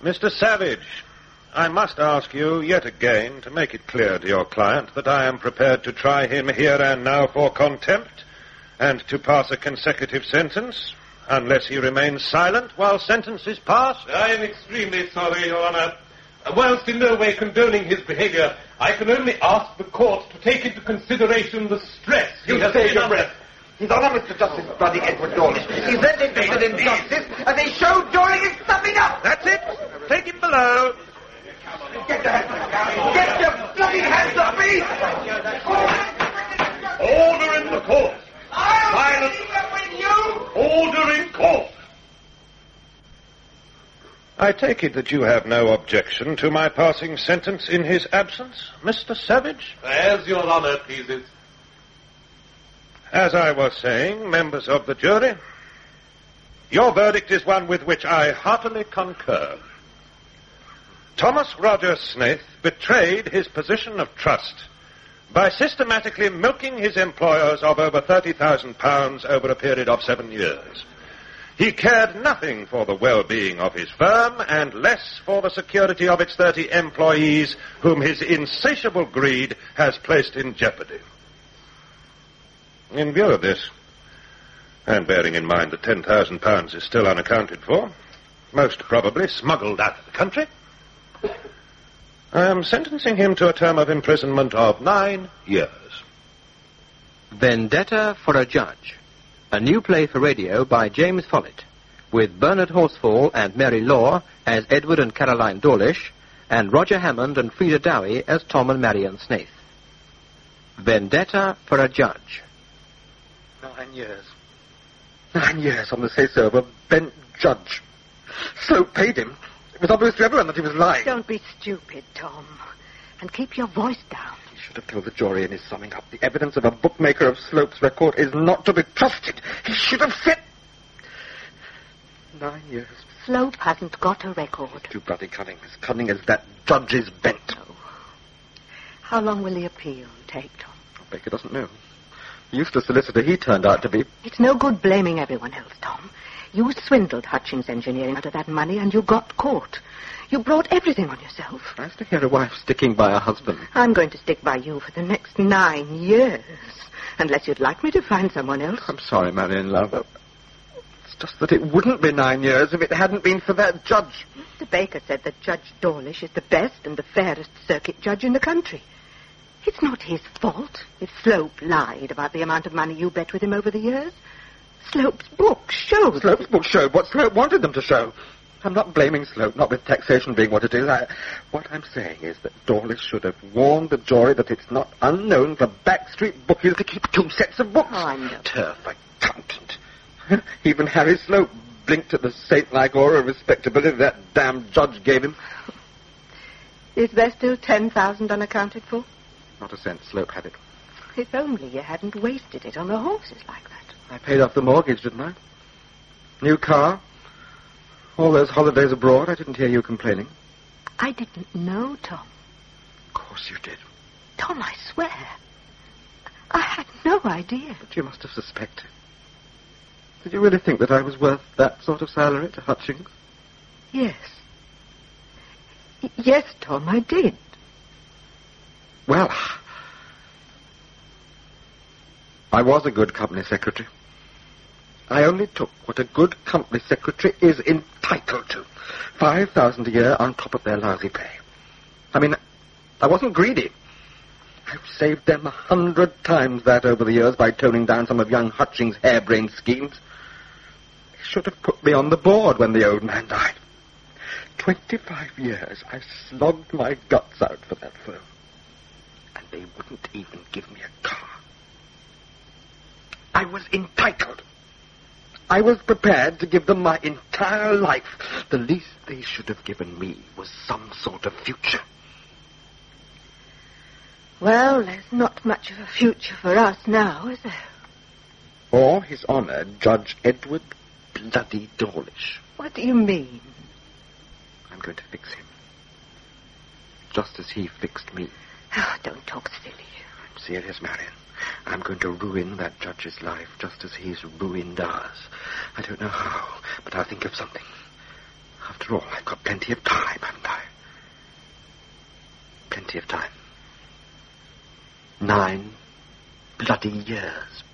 Mr. Savage, I must ask you yet again to make it clear to your client that I am prepared to try him here and now for contempt and to pass a consecutive sentence unless he remains silent while sentence is passed. I am extremely sorry, Your Honor. Whilst in no way condoning his behavior, I can only ask the court to take into consideration the stress he has save been your under. breath. His Honor, Mr. Justice, bloody Edward Dawlish. He's then interested in justice, and they show during his summing up. That's it. Take him below. Get your bloody hands off me! Order in the court. Silence! With you! Order in court. I take it that you have no objection to my passing sentence in his absence, Mr. Savage? As Your Honor pleases. As I was saying, members of the jury, your verdict is one with which I heartily concur. Thomas Roger Snaith betrayed his position of trust by systematically milking his employers of over £30,000 over a period of 7 years. He cared nothing for the well-being of his firm and less for the security of its 30 employees whom his insatiable greed has placed in jeopardy. In view of this, and bearing in mind that £10,000 is still unaccounted for, most probably smuggled out of the country, I am sentencing him to a term of imprisonment of 9 years. Vendetta for a Judge, a new play for radio by James Follett, with Bernard Horsfall and Mary Law as Edward and Caroline Dawlish, and Roger Hammond and Frida Dowie as Tom and Marion Snaith. Vendetta for a Judge. 9 years. 9 years on the say-so of a bent judge. Slope paid him. It was obvious to everyone that he was lying. Don't be stupid, Tom. And keep your voice down. He should have told the jury in his summing up. The evidence of a bookmaker of Slope's record is not to be trusted. He should have said... 9 years. Slope hasn't got a record. Too bloody cunning. As cunning as that judge's bent. No. How long will the appeal take, Tom? Baker doesn't know. The useless solicitor he turned out to be. It's no good blaming everyone else, Tom. You swindled Hutchings Engineering out of that money and you got caught. You brought everything on yourself. Nice to hear a wife sticking by her husband. I'm going to stick by you for the next 9 years. Unless you'd like me to find someone else. I'm sorry, Marion, love. It's just that it wouldn't be 9 years if it hadn't been for that judge. Mr. Baker said that Judge Dawlish is the best and the fairest circuit judge in the country. It's not his fault if Slope lied about the amount of money you bet with him over the years. Slope's book showed... Slope's book showed what Slope wanted them to show. I'm not blaming Slope, not with taxation being what it is. What I'm saying is that Dawlish should have warned the jury that it's not unknown for backstreet bookies to keep 2 sets of books. Oh, I know. Turf accountant. Even Harry Slope blinked at the saint-like aura of respectability that damn judge gave him. Is there still 10,000 unaccounted for? Not a cent. Slope had it. If only you hadn't wasted it on the horses like that. I paid off the mortgage, didn't I? New car. All those holidays abroad. I didn't hear you complaining. I didn't know, Tom. Of course you did. Tom, I swear. I had no idea. But you must have suspected. Did you really think that I was worth that sort of salary to Hutchings? Yes. Yes, Tom, I did. Well, I was a good company secretary. I only took what a good company secretary is entitled to. 5,000 a year on top of their lousy pay. I mean, I wasn't greedy. I've saved them 100 times that over the years by toning down some of young Hutchings' harebrained schemes. They should have put me on the board when the old man died. 25 years I slogged my guts out for that firm. And they wouldn't even give me a car. I was entitled. I was prepared to give them my entire life. The least they should have given me was some sort of future. Well, there's not much of a future for us now, is there? For His Honor, Judge Edward Bloody Dawlish. What do you mean? I'm going to fix him. Just as he fixed me. Oh, don't talk silly. I'm serious, Marion. I'm going to ruin that judge's life just as he's ruined ours. I don't know how, but I'll think of something. After all, I've got plenty of time, haven't I? Plenty of time. 9 bloody years.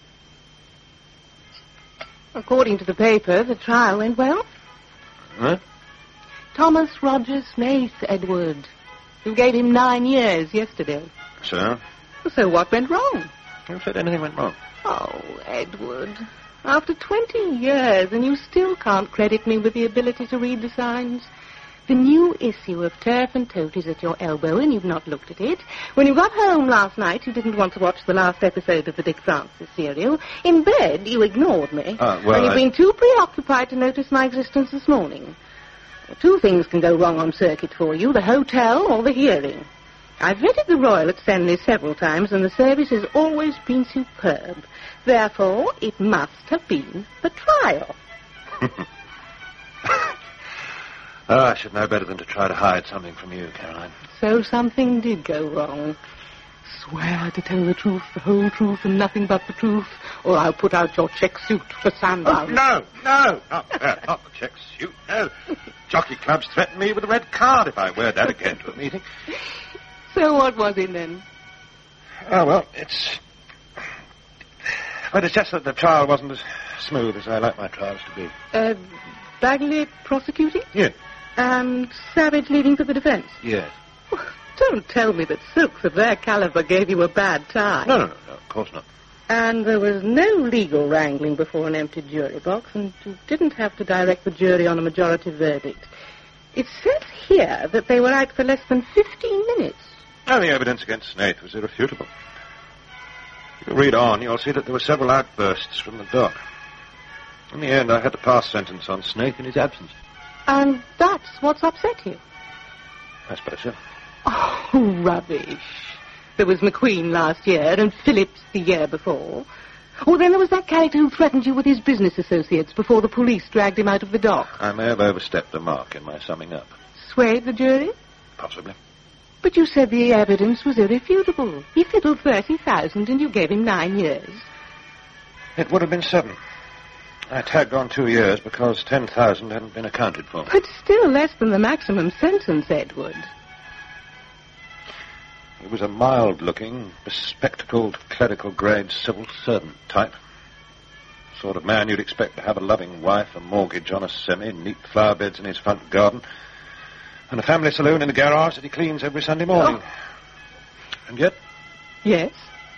According to the paper, the trial went well. Huh? Thomas Roger Snaith, Edward. You gave him 9 years yesterday. So? So what went wrong? Who said anything went wrong? Oh, Edward. After 20 years, and you still can't credit me with the ability to read the signs. The new issue of Turf and Tote is at your elbow, and you've not looked at it. When you got home last night, you didn't want to watch the last episode of the Dick Francis serial. In bed, you ignored me. And you've been too preoccupied to notice my existence this morning. 2 things can go wrong on circuit for you, the hotel or the hearing. I've vetted the Royal at Stanley several times, and the service has always been superb. Therefore, it must have been the trial. I should know better than to try to hide something from you, Caroline. So something did go wrong. Swear to tell the truth, the whole truth, and nothing but the truth, or I'll put out your check suit for Sandown. Oh, no, not the check suit, no. Jockey clubs threaten me with a red card if I wear that again to a meeting. So what was it then? Oh, well, it's just that the trial wasn't as smooth as I like my trials to be. Bagley prosecuting? Yes. And Savage leading for the defence? Yes. Don't tell me that Silks of their caliber gave you a bad time. No, of course not. And there was no legal wrangling before an empty jury box, and you didn't have to direct the jury on a majority verdict. It says here that they were out for less than 15 minutes. And the evidence against Snaith was irrefutable. If you read on, you'll see that there were several outbursts from the dock. In the end, I had to pass sentence on Snaith in his absence. And that's what's upset you? I suppose so. Oh, rubbish. There was McQueen last year and Phillips the year before. Oh, then there was that character who threatened you with his business associates before the police dragged him out of the dock. I may have overstepped the mark in my summing up. Swayed the jury? Possibly. But you said the evidence was irrefutable. He fiddled 30,000 and you gave him 9 years. It would have been 7. I tagged on 2 years because 10,000 hadn't been accounted for. But still less than the maximum sentence, Edward. He was a mild-looking, bespectacled, clerical-grade civil servant type. The sort of man you'd expect to have a loving wife, a mortgage on a semi, neat flower beds in his front garden, and a family saloon in the garage that he cleans every Sunday morning. Oh. And yet... Yes?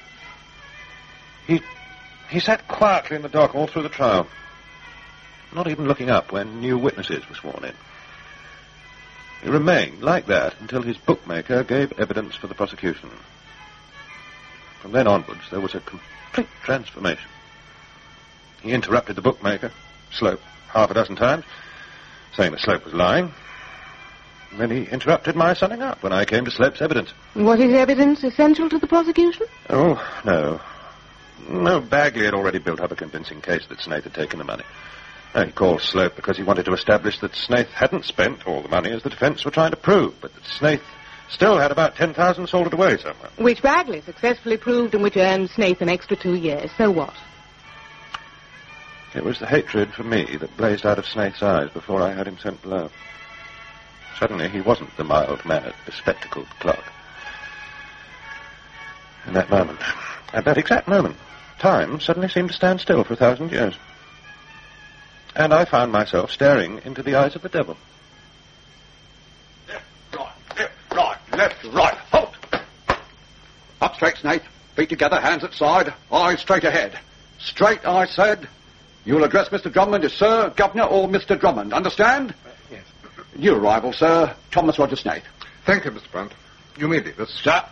He sat quietly in the dock all through the trial, not even looking up when new witnesses were sworn in. He remained like that until his bookmaker gave evidence for the prosecution. From then onwards, there was a complete transformation. He interrupted the bookmaker, Slope, half a dozen times, saying that Slope was lying. And then he interrupted my summing up when I came to Slope's evidence. Was his evidence essential to the prosecution? Oh, no. No, Bagley had already built up a convincing case that Snaith had taken the money. He called Slope because he wanted to establish that Snaith hadn't spent all the money as the defence were trying to prove, but that Snaith still had about 10,000 salted away somewhere. Which Bagley successfully proved and which earned Snaith an extra 2 years. So what? It was the hatred for me that blazed out of Snaith's eyes before I had him sent below. Suddenly he wasn't the mild-mannered, bespectacled clerk. In that moment, at that exact moment, time suddenly seemed to stand still for 1,000 years. And I found myself staring into the eyes of the devil. Left, right, halt! Up straight, Snaith. Feet together, hands at side, eyes straight ahead. Straight, I said. You'll address Mr. Drummond as Sir, Governor, or Mr. Drummond. Understand? Yes. New arrival, sir. Thomas Roger Snaith. Thank you, Mr. Brunt. You may leave us. Sir.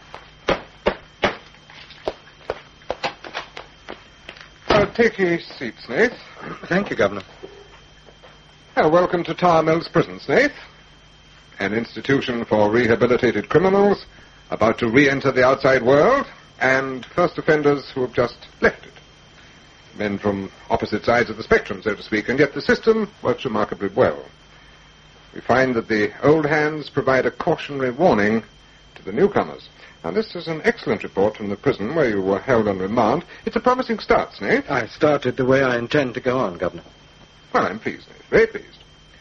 Take your seat, Snaith. Thank you, Governor. Welcome to Tower Mills Prison, Snaith. An institution for rehabilitated criminals about to re-enter the outside world, and first offenders who have just left it. Men from opposite sides of the spectrum, so to speak, and yet the system works remarkably well. We find that the old hands provide a cautionary warning to the newcomers. Now, this is an excellent report from the prison where you were held on remand. It's a promising start, Snaith. I started the way I intend to go on, Governor. Well, I'm pleased, Snaith. Very pleased.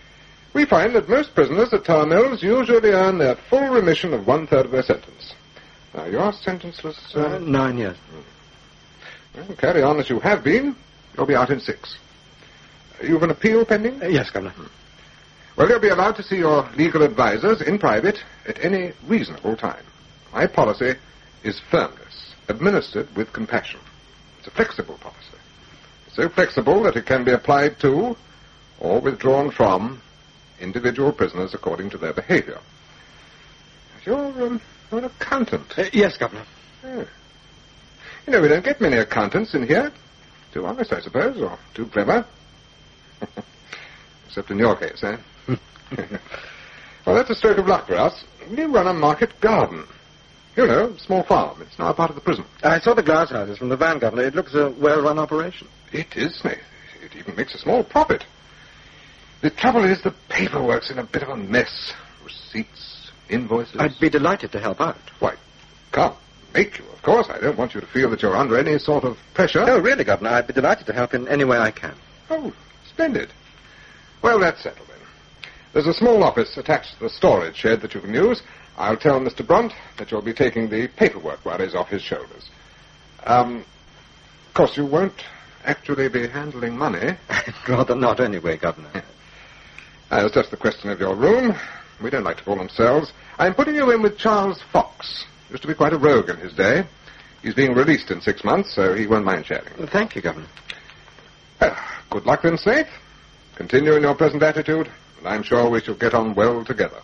We find that most prisoners at Tower Mills usually earn their full remission of 1/3 of their sentence. Now, your sentence was... 9 years. Well, carry on as you have been. You'll be out in 6. You've an appeal pending? Yes, Governor. Well, you'll be allowed to see your legal advisers in private at any reasonable time. My policy is firmness, administered with compassion. It's a flexible policy. So flexible that it can be applied to or withdrawn from individual prisoners according to their behavior. You're an accountant. Yes, Governor. Oh. You know, we don't get many accountants in here. Too honest, I suppose, or too clever. Except in your case, eh? Well, that's a stroke of luck for us. We run a market garden. You know, small farm. It's now a part of the prison. I saw the glass houses from the van, Governor. It looks a well-run operation. It is, Snaith. It even makes a small profit. The trouble is the paperwork's in a bit of a mess. Receipts, invoices. I'd be delighted to help out. Why, can't make you, of course. I don't want you to feel that you're under any sort of pressure. Oh, really, Governor? I'd be delighted to help in any way I can. Oh, splendid. Well, that's settled then. There's a small office attached to the storage shed that you can use. I'll tell Mr. Brunt that you'll be taking the paperwork worries off his shoulders. Of course, you won't actually be handling money. I'd rather not anyway, Governor. It's just the question of your room. We don't like to call them cells. I'm putting you in with Charles Fox. Used to be quite a rogue in his day. He's being released in 6 months, so he won't mind sharing. Well, thank you, Governor. Well, good luck then, Snaith. Continue in your present attitude, and I'm sure we shall get on well together.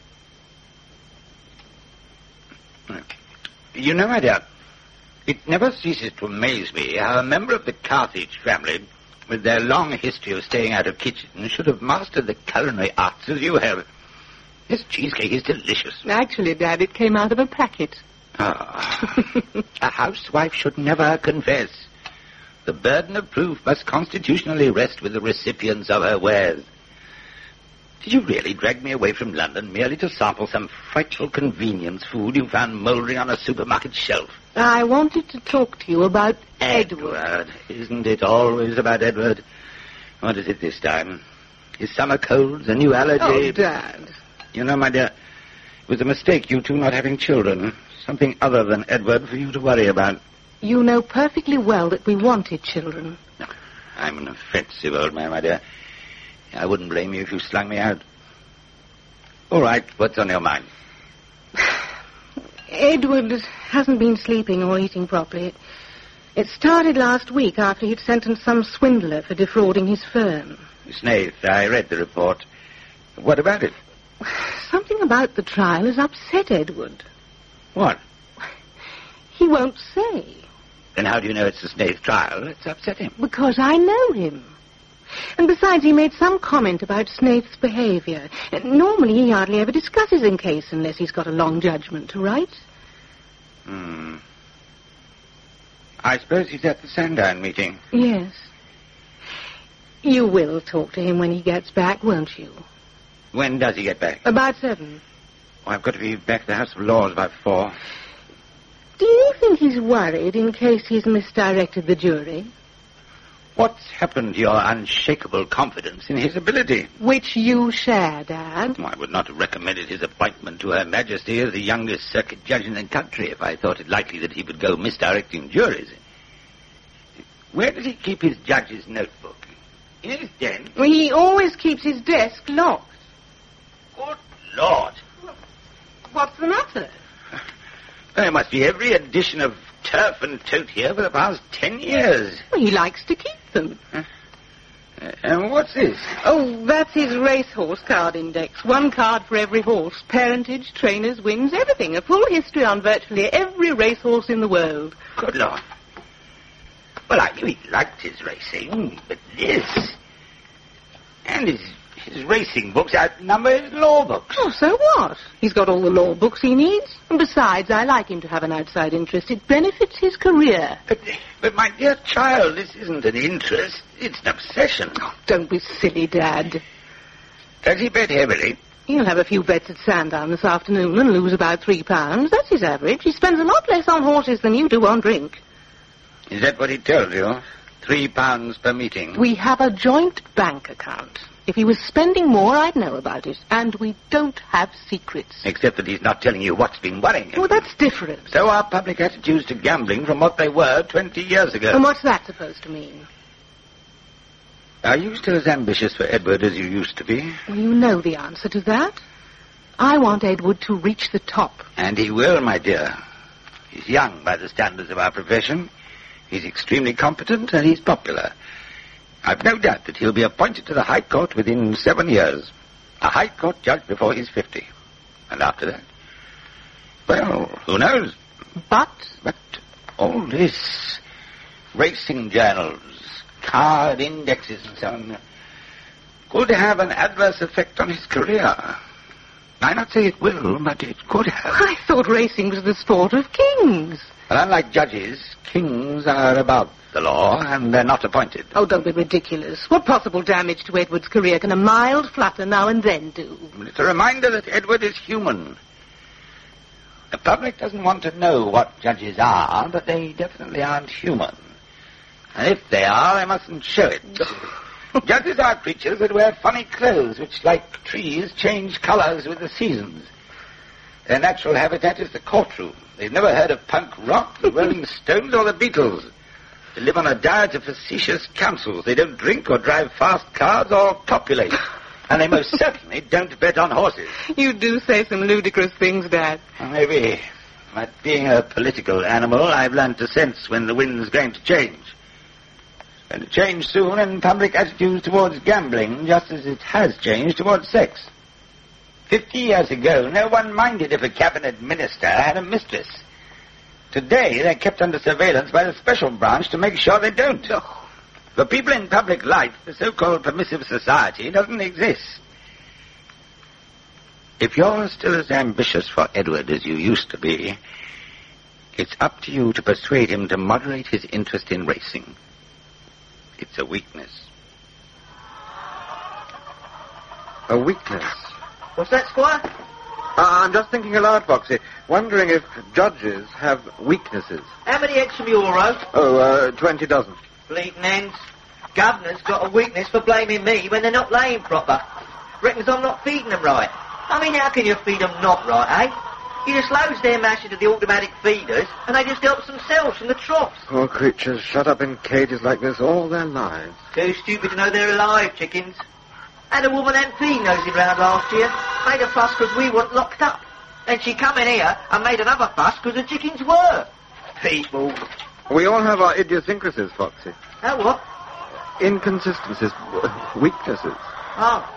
You know, my dear, it never ceases to amaze me how a member of the Carthage family, with their long history of staying out of kitchens, should have mastered the culinary arts as you have. This cheesecake is delicious. Actually, Dad, it came out of a packet. Ah, a housewife should never confess. The burden of proof must constitutionally rest with the recipients of her wares. Did you really drag me away from London merely to sample some frightful convenience food you found mouldering on a supermarket shelf? I wanted to talk to you about Edward. Isn't it always about Edward? What is it this time? His summer colds, a new allergy? Oh, Dad. You know, my dear, it was a mistake you two not having children. Something other than Edward for you to worry about. You know perfectly well that we wanted children. I'm an offensive old man, my dear. I wouldn't blame you if you slung me out. All right, what's on your mind? Edward hasn't been sleeping or eating properly. It started last week after he'd sentenced some swindler for defrauding his firm. Snaith, I read the report. What about it? Something about the trial has upset Edward. What? He won't say. Then how do you know it's the Snaith trial that's upset him? Because I know him. And besides, he made some comment about Snaith's behavior. Normally, he hardly ever discusses a case unless he's got a long judgment to write. I suppose he's at the Sandown meeting. Yes. You will talk to him when he gets back, won't you? When does he get back? About 7. Oh, I've got to be back at the House of Lords by 4. Do you think he's worried in case he's misdirected the jury? What's happened to your unshakable confidence in his ability? Which you share, Dad. I would not have recommended his appointment to Her Majesty as the youngest circuit judge in the country if I thought it likely that he would go misdirecting juries. Where does he keep his judge's notebook? In his den? Well, he always keeps his desk locked. Good Lord. What's the matter? There must be every edition of Turf and Tote here for the past 10 years. Well, he likes to keep them. And what's this? Oh, that's his racehorse card index. 1 card for every horse. Parentage, trainers, wins, everything. A full history on virtually every racehorse in the world. Good Lord. Well, I knew he liked his racing, but this... And his racing books outnumber his law books. Oh, so what? He's got all the law books he needs. And besides, I like him to have an outside interest. It benefits his career. But my dear child, this isn't an interest. It's an obsession. Oh, don't be silly, Dad. Does he bet heavily? He'll have a few bets at Sandown this afternoon and lose about £3. That's his average. He spends a lot less on horses than you do on drink. Is that what he tells you? £3 per meeting? We have a joint bank account. If he was spending more, I'd know about it. And we don't have secrets. Except that he's not telling you what's been worrying him. Well, that's different. So are public attitudes to gambling from what they were 20 years ago. And what's that supposed to mean? Are you still as ambitious for Edward as you used to be? Well, you know the answer to that. I want Edward to reach the top. And he will, my dear. He's young by the standards of our profession. He's extremely competent and he's popular. I've no doubt that he'll be appointed to the High Court within 7 years. A High Court judge before he's 50. And after that? Well, who knows? But all this, racing journals, card indexes and so on, could have an adverse effect on his career. I not say it will, but it could have. I thought racing was the sport of kings. But unlike judges, kings are above the law, and they're not appointed. Oh, don't be ridiculous. What possible damage to Edward's career can a mild flutter now and then do? It's a reminder that Edward is human. The public doesn't want to know what judges are, but they definitely aren't human. And if they are, they mustn't show it. Judges are creatures that wear funny clothes, which, like trees, change colors with the seasons. Their natural habitat is the courtroom. They've never heard of punk rock, the Rolling Stones, or the Beatles. They live on a diet of facetious counsels. They don't drink or drive fast cars or copulate. And they most certainly don't bet on horses. You do say some ludicrous things, Dad. Well, maybe. But being a political animal, I've learned to sense when the wind's going to change. It's going to change soon in public attitudes towards gambling, just as it has changed towards sex. 50 years ago, no one minded if a cabinet minister had a mistress. Today, they're kept under surveillance by the special branch to make sure they don't. For people in public life, the so-called permissive society doesn't exist. If you're still as ambitious for Edward as you used to be, it's up to you to persuade him to moderate his interest in racing. It's a weakness. A weakness? What's that, Squire? I'm just thinking aloud, Foxy, wondering if judges have weaknesses. How many eggs from your row? 20 dozen. Bleating hens. Governor's got a weakness for blaming me when they're not laying proper. Reckons I'm not feeding them right. I mean, how can you feed them not right, eh? You just loads their mash into the automatic feeders, and they just help themselves from the troughs. Poor creatures shut up in cages like this all their lives. Too stupid to know they're alive, chickens. Had a woman MP nosing round last year. Made a fuss because we weren't locked up. Then she come in here and made another fuss because the chickens were. People. We all have our idiosyncrasies, Foxy. Oh, what? Inconsistencies, weaknesses. Oh.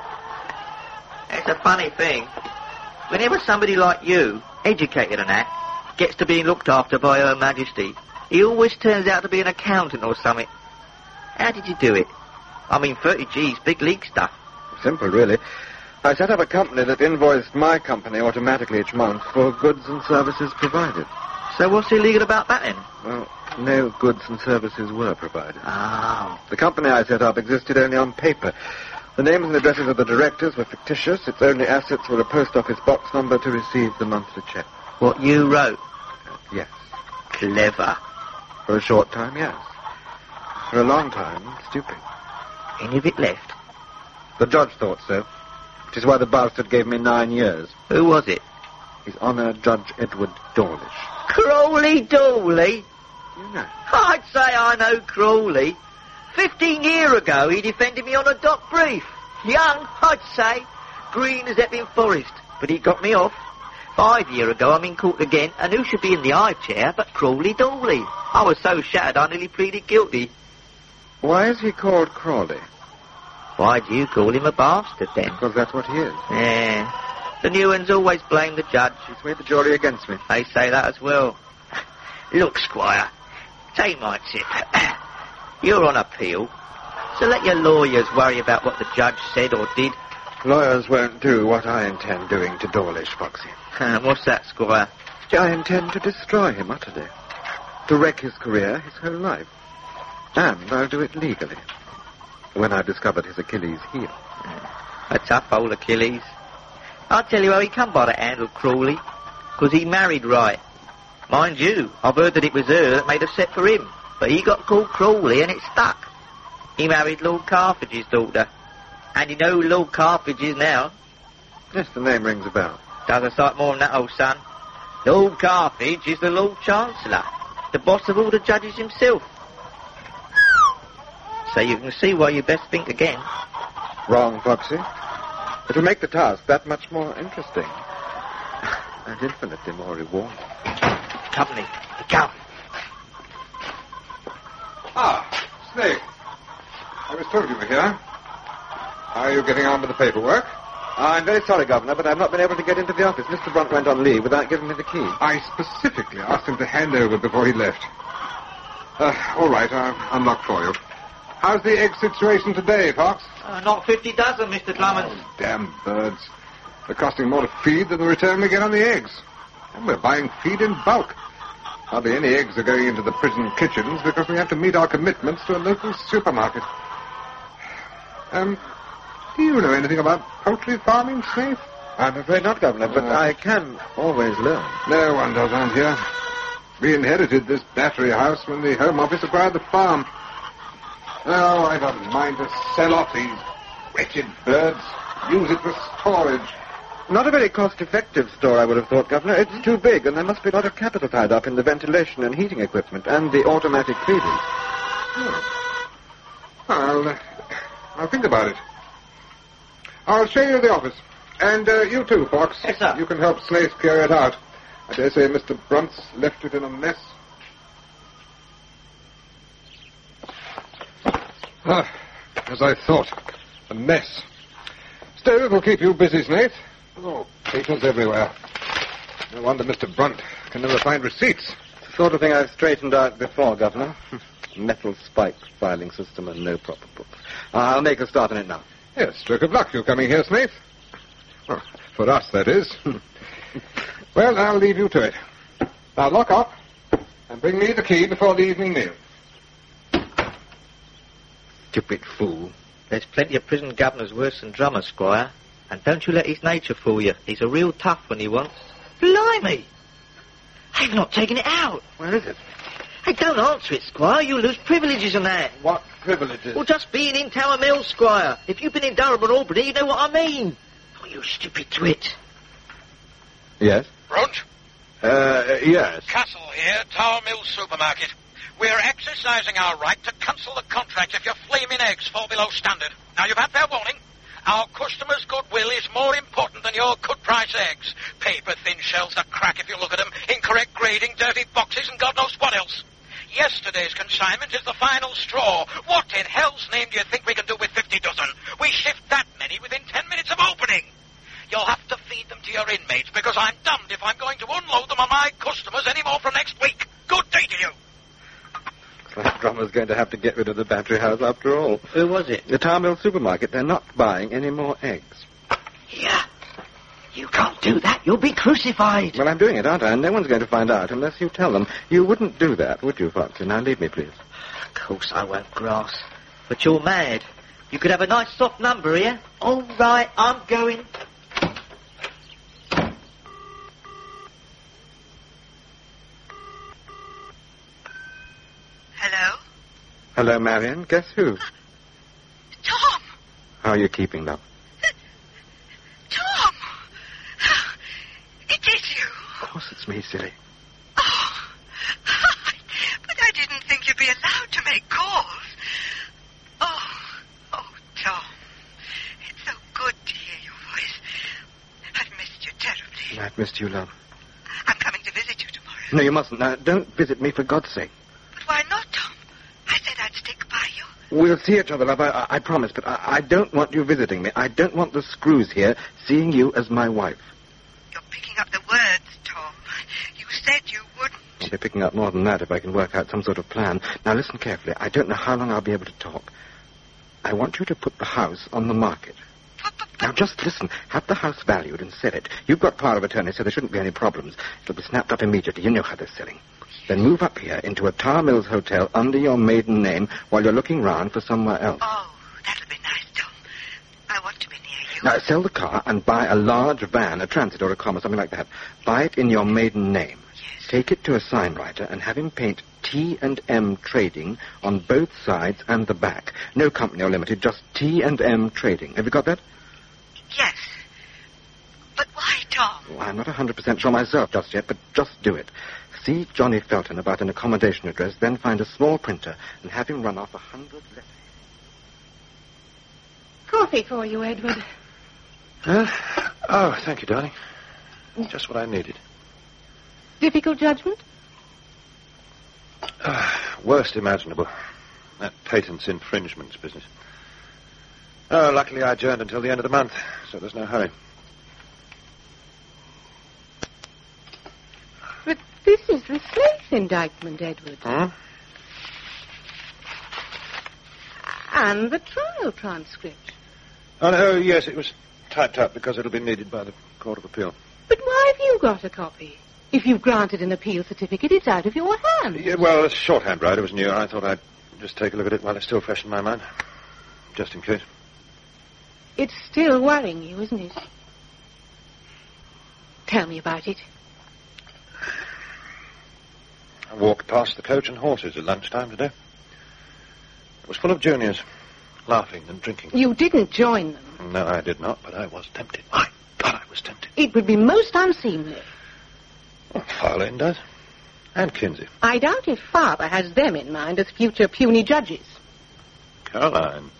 It's a funny thing. Whenever somebody like you, educated and that, gets to being looked after by Her Majesty, he always turns out to be an accountant or something. How did you do it? I mean, 30 G's, big league stuff. Simple, really. I set up a company that invoiced my company automatically each month for goods and services provided. So what's illegal about that, then? Well, no goods and services were provided. Oh. The company I set up existed only on paper. The names and addresses of the directors were fictitious. Its only assets were a post office box number to receive the monthly check. What you wrote? Yes. Clever. For a short time, yes. For a long time, stupid. Any of it left? The judge thought so, which is why the bastard gave me 9 years. Who was it? His Honour Judge Edward Dawlish. Crawley Dawley? You know. I'd say I know Crawley. 15 years ago, he defended me on a dock brief. Young, I'd say. Green as Epping Forest. But he got me off. 5 years ago, I'm in court again, and who should be in the high chair but Crawley Dawley? I was so shattered, I nearly pleaded guilty. Why is he called Crawley? Why do you call him a bastard, then? Because that's what he is. Yeah. The new ones always blame the judge. He swayed the jury against me. They say that as well. Look, Squire, take my tip. You're on appeal, so let your lawyers worry about what the judge said or did. Lawyers won't do what I intend doing to Dawlish, Foxy. What's that, Squire? I intend to destroy him utterly. To wreck his career, his whole life. And I'll do it legally. When I've discovered his Achilles heel. A tough old Achilles. I'll tell you how he come by the handle, Crawley. 'Cause he married right. Mind you, I've heard that it was her that made a set for him. But he got called Crawley and it stuck. He married Lord Carthage's daughter. And you know who Lord Carthage is now? Yes, the name rings a bell. Does a sight more than that, old son. Lord Carthage is the Lord Chancellor, the boss of all the judges himself. So you can see why you best think again. Wrong, Foxy. It'll make the task that much more interesting. And infinitely more rewarding. Company, come. Ah, Snake. I was told you were here. How are you getting on with the paperwork? I'm very sorry, Governor, but I've not been able to get into the office. Mr. Brunt went on leave without giving me the key. I specifically asked him to hand over before he left. All right, I'll unlock for you. How's the egg situation today, Fox? Not 50 dozen, Mr. Clemens. Oh, damn birds. They're costing more to feed than the return we get on the eggs. And we're buying feed in bulk. Hardly any eggs are going into the prison kitchens because we have to meet our commitments to a local supermarket. Do you know anything about poultry farming, Snaith? I'm afraid not, Governor, but I can always learn. No one does around here. We inherited this battery house when the Home Office acquired the farm. Oh, I've a mind to sell off these wretched birds. Use it for storage. Not a very cost-effective store, I would have thought, Governor. It's too big, and there must be a lot of capital tied up in the ventilation and heating equipment and the automatic feeding. I'll think about it. I'll show you the office. And you too, Fox. Yes, sir. You can help Snaith carry it out. I dare say Mr. Brunt's left it in a mess. As I thought. A mess. Still, it'll keep you busy, Snaith. Oh, papers everywhere. No wonder Mr. Brunt can never find receipts. It's the sort of thing I've straightened out before, Governor. Metal spike filing system and no proper books. I'll make a start on it now. Yes, stroke of luck you coming here, Snaith. Well, for us, that is. Well, I'll leave you to it. Now, lock up and bring me the key before the evening meal. Stupid fool. There's plenty of prison governors worse than drummers, Squire. And don't you let his nature fool you. He's a real tough when he wants. Blimey! I've not taken it out. Where is it? Hey, don't answer it, Squire. You'll lose privileges and that. What privileges? Well, just being in Tower Mills, Squire. If you've been in Durham or Albany, you know what I mean. Oh, you stupid twit. Yes? Brunt? Yes. Castle here, Tower Mills Supermarket. We're exercising our right to cancel the contract if your flaming eggs fall below standard. Now, you've had fair warning. Our customers' goodwill is more important than your cut-price eggs. Paper-thin shells that crack if you look at them, incorrect grading, dirty boxes, and God knows what else. Yesterday's consignment is the final straw. What in hell's name do you think we can do with 50 dozen? We shift that many within 10 minutes of opening. You'll have to feed them to your inmates, because I'm damned if I'm going to unload them on my customers any more from next week. Good day to you. That drummer's going to have to get rid of the battery house after all. Who was it? The Tower Mill Supermarket. They're not buying any more eggs. Yeah. You can't do that. You'll be crucified. Well, I'm doing it, aren't I? And no one's going to find out unless you tell them. You wouldn't do that, would you, Foxy? Now, leave me, please. Of course I won't, Grass. But you're mad. You could have a nice soft number here. All right, I'm going. Hello? Hello, Marion. Guess who? Tom! How are you keeping, love? Tom! It is you. Of course it's me, silly. Oh, but I didn't think you'd be allowed to make calls. Oh, Tom. It's so good to hear your voice. I've missed you terribly. I've missed you, love. I'm coming to visit you tomorrow. No, you mustn't. Now, don't visit me, for God's sake. But why not, Tom? I said I'd stick by you. We'll see each other, love. I promise, but I don't want you visiting me. I don't want the screws here seeing you as my wife. You're picking up the words, Tom. You said you wouldn't. I'll be picking up more than that if I can work out some sort of plan. Now, listen carefully. I don't know how long I'll be able to talk. I want you to put the house on the market. Now, just listen. Have the house valued and sell it. You've got power of attorney, so there shouldn't be any problems. It'll be snapped up immediately. You know how they're selling. Then move up here into a Tower Mills hotel under your maiden name while you're looking round for somewhere else. Oh, that'll be nice, Tom. I want to be near you. Now, sell the car and buy a large van, a transit or a comma, something like that. Buy it in your maiden name. Yes. Take it to a sign writer and have him paint T&M Trading on both sides and the back. No company or limited, just T&M Trading. Have you got that? Yes. But why, Tom? Oh, I'm not 100% sure myself just yet, but just do it. See Johnny Felton about an accommodation address, then find a small printer and have him run off 100 letters. Coffee for you, Edward. Oh, thank you, darling. Just what I needed. Difficult judgment? Worst imaginable. That patents infringements business. Oh, luckily I adjourned until the end of the month, so there's no hurry. But this is the Snaith indictment, Edward. Hmm? And the trial transcript. Oh, no, yes, it was typed up because it'll be needed by the Court of Appeal. But why have you got a copy? If you've granted an appeal certificate, it's out of your hands. Yeah, well, a shorthand writer was new. I thought I'd just take a look at it while it's still fresh in my mind. Just in case. It's still worrying you, isn't it? Tell me about it. I walked past the Coach and Horses at lunchtime today. It was full of juniors, laughing and drinking. You didn't join them. No, I did not, but I was tempted. My God, I was tempted. It would be most unseemly. Well, Farlane does. And Kinsey. I doubt if Father has them in mind as future puny judges. Caroline,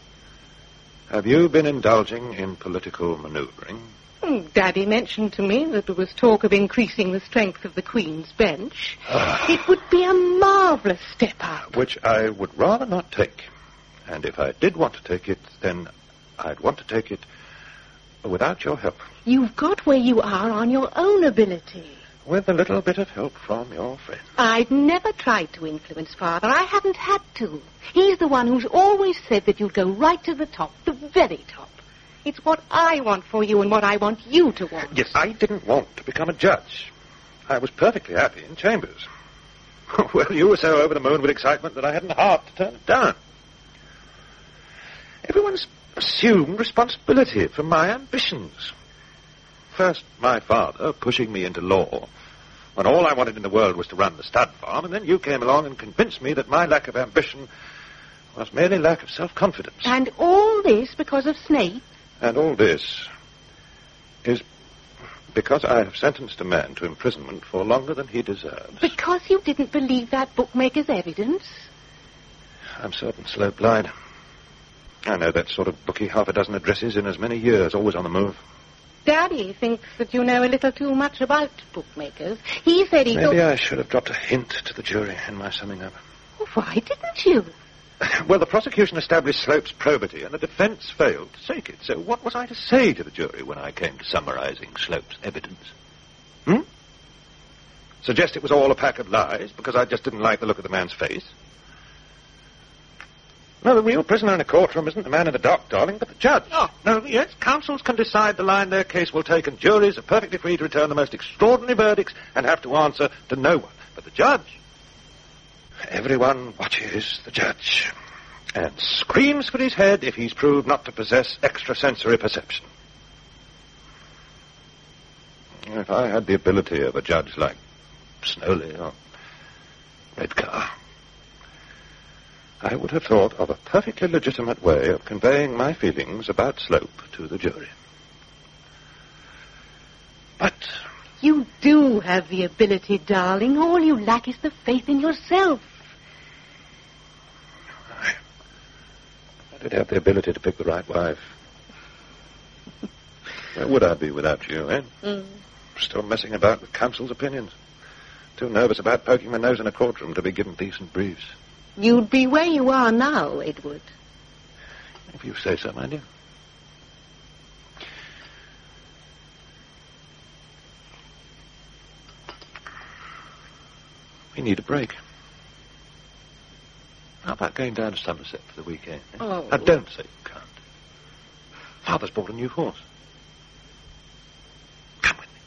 have you been indulging in political maneuvering? Daddy mentioned to me that there was talk of increasing the strength of the Queen's bench. It would be a marvellous step up. Which I would rather not take. And if I did want to take it, then I'd want to take it without your help. You've got where you are on your own ability. With a little bit of help from your friend. I've never tried to influence Father. I haven't had to. He's the one who's always said that you'd go right to the top, the very top. It's what I want for you and what I want you to want. Yes, I didn't want to become a judge. I was perfectly happy in Chambers. Well, you were so over the moon with excitement that I hadn't the heart to turn it down. Everyone's assumed responsibility for my ambitions. First, my father pushing me into law, when all I wanted in the world was to run the stud farm, and then you came along and convinced me that my lack of ambition was merely lack of self-confidence. And all this because of Snaith? And all this is because I have sentenced a man to imprisonment for longer than he deserves. Because you didn't believe that bookmaker's evidence? I'm certain Slope lied. I know that sort of bookie, half a dozen addresses in as many years, always on the move. Daddy thinks that you know a little too much about bookmakers. He said he Maybe I should have dropped a hint to the jury in my summing up. Why didn't you? Well, the prosecution established Slope's probity, and the defense failed to take it. So what was I to say to the jury when I came to summarizing Slope's evidence? Suggest it was all a pack of lies because I just didn't like the look of the man's face? No, the real prisoner in a courtroom isn't the man in the dock, darling, but the judge. Oh, no, yes, counsels can decide the line their case will take, and juries are perfectly free to return the most extraordinary verdicts and have to answer to no one. But the judge... Everyone watches the judge and screams for his head if he's proved not to possess extrasensory perception. If I had the ability of a judge like Snowley or Redcar, I would have thought of a perfectly legitimate way of conveying my feelings about Slope to the jury. But... You do have the ability, darling. All you lack is the faith in yourself. I did have the ability to pick the right wife. Where would I be without you, eh? Still messing about with counsel's opinions. Too nervous about poking my nose in a courtroom to be given decent briefs. You'd be where you are now, Edward. If you say so, my dear. We need a break. How about going down to Somerset for the weekend? Eh? Oh. Now, don't say you can't. Father's bought a new horse. Come with me.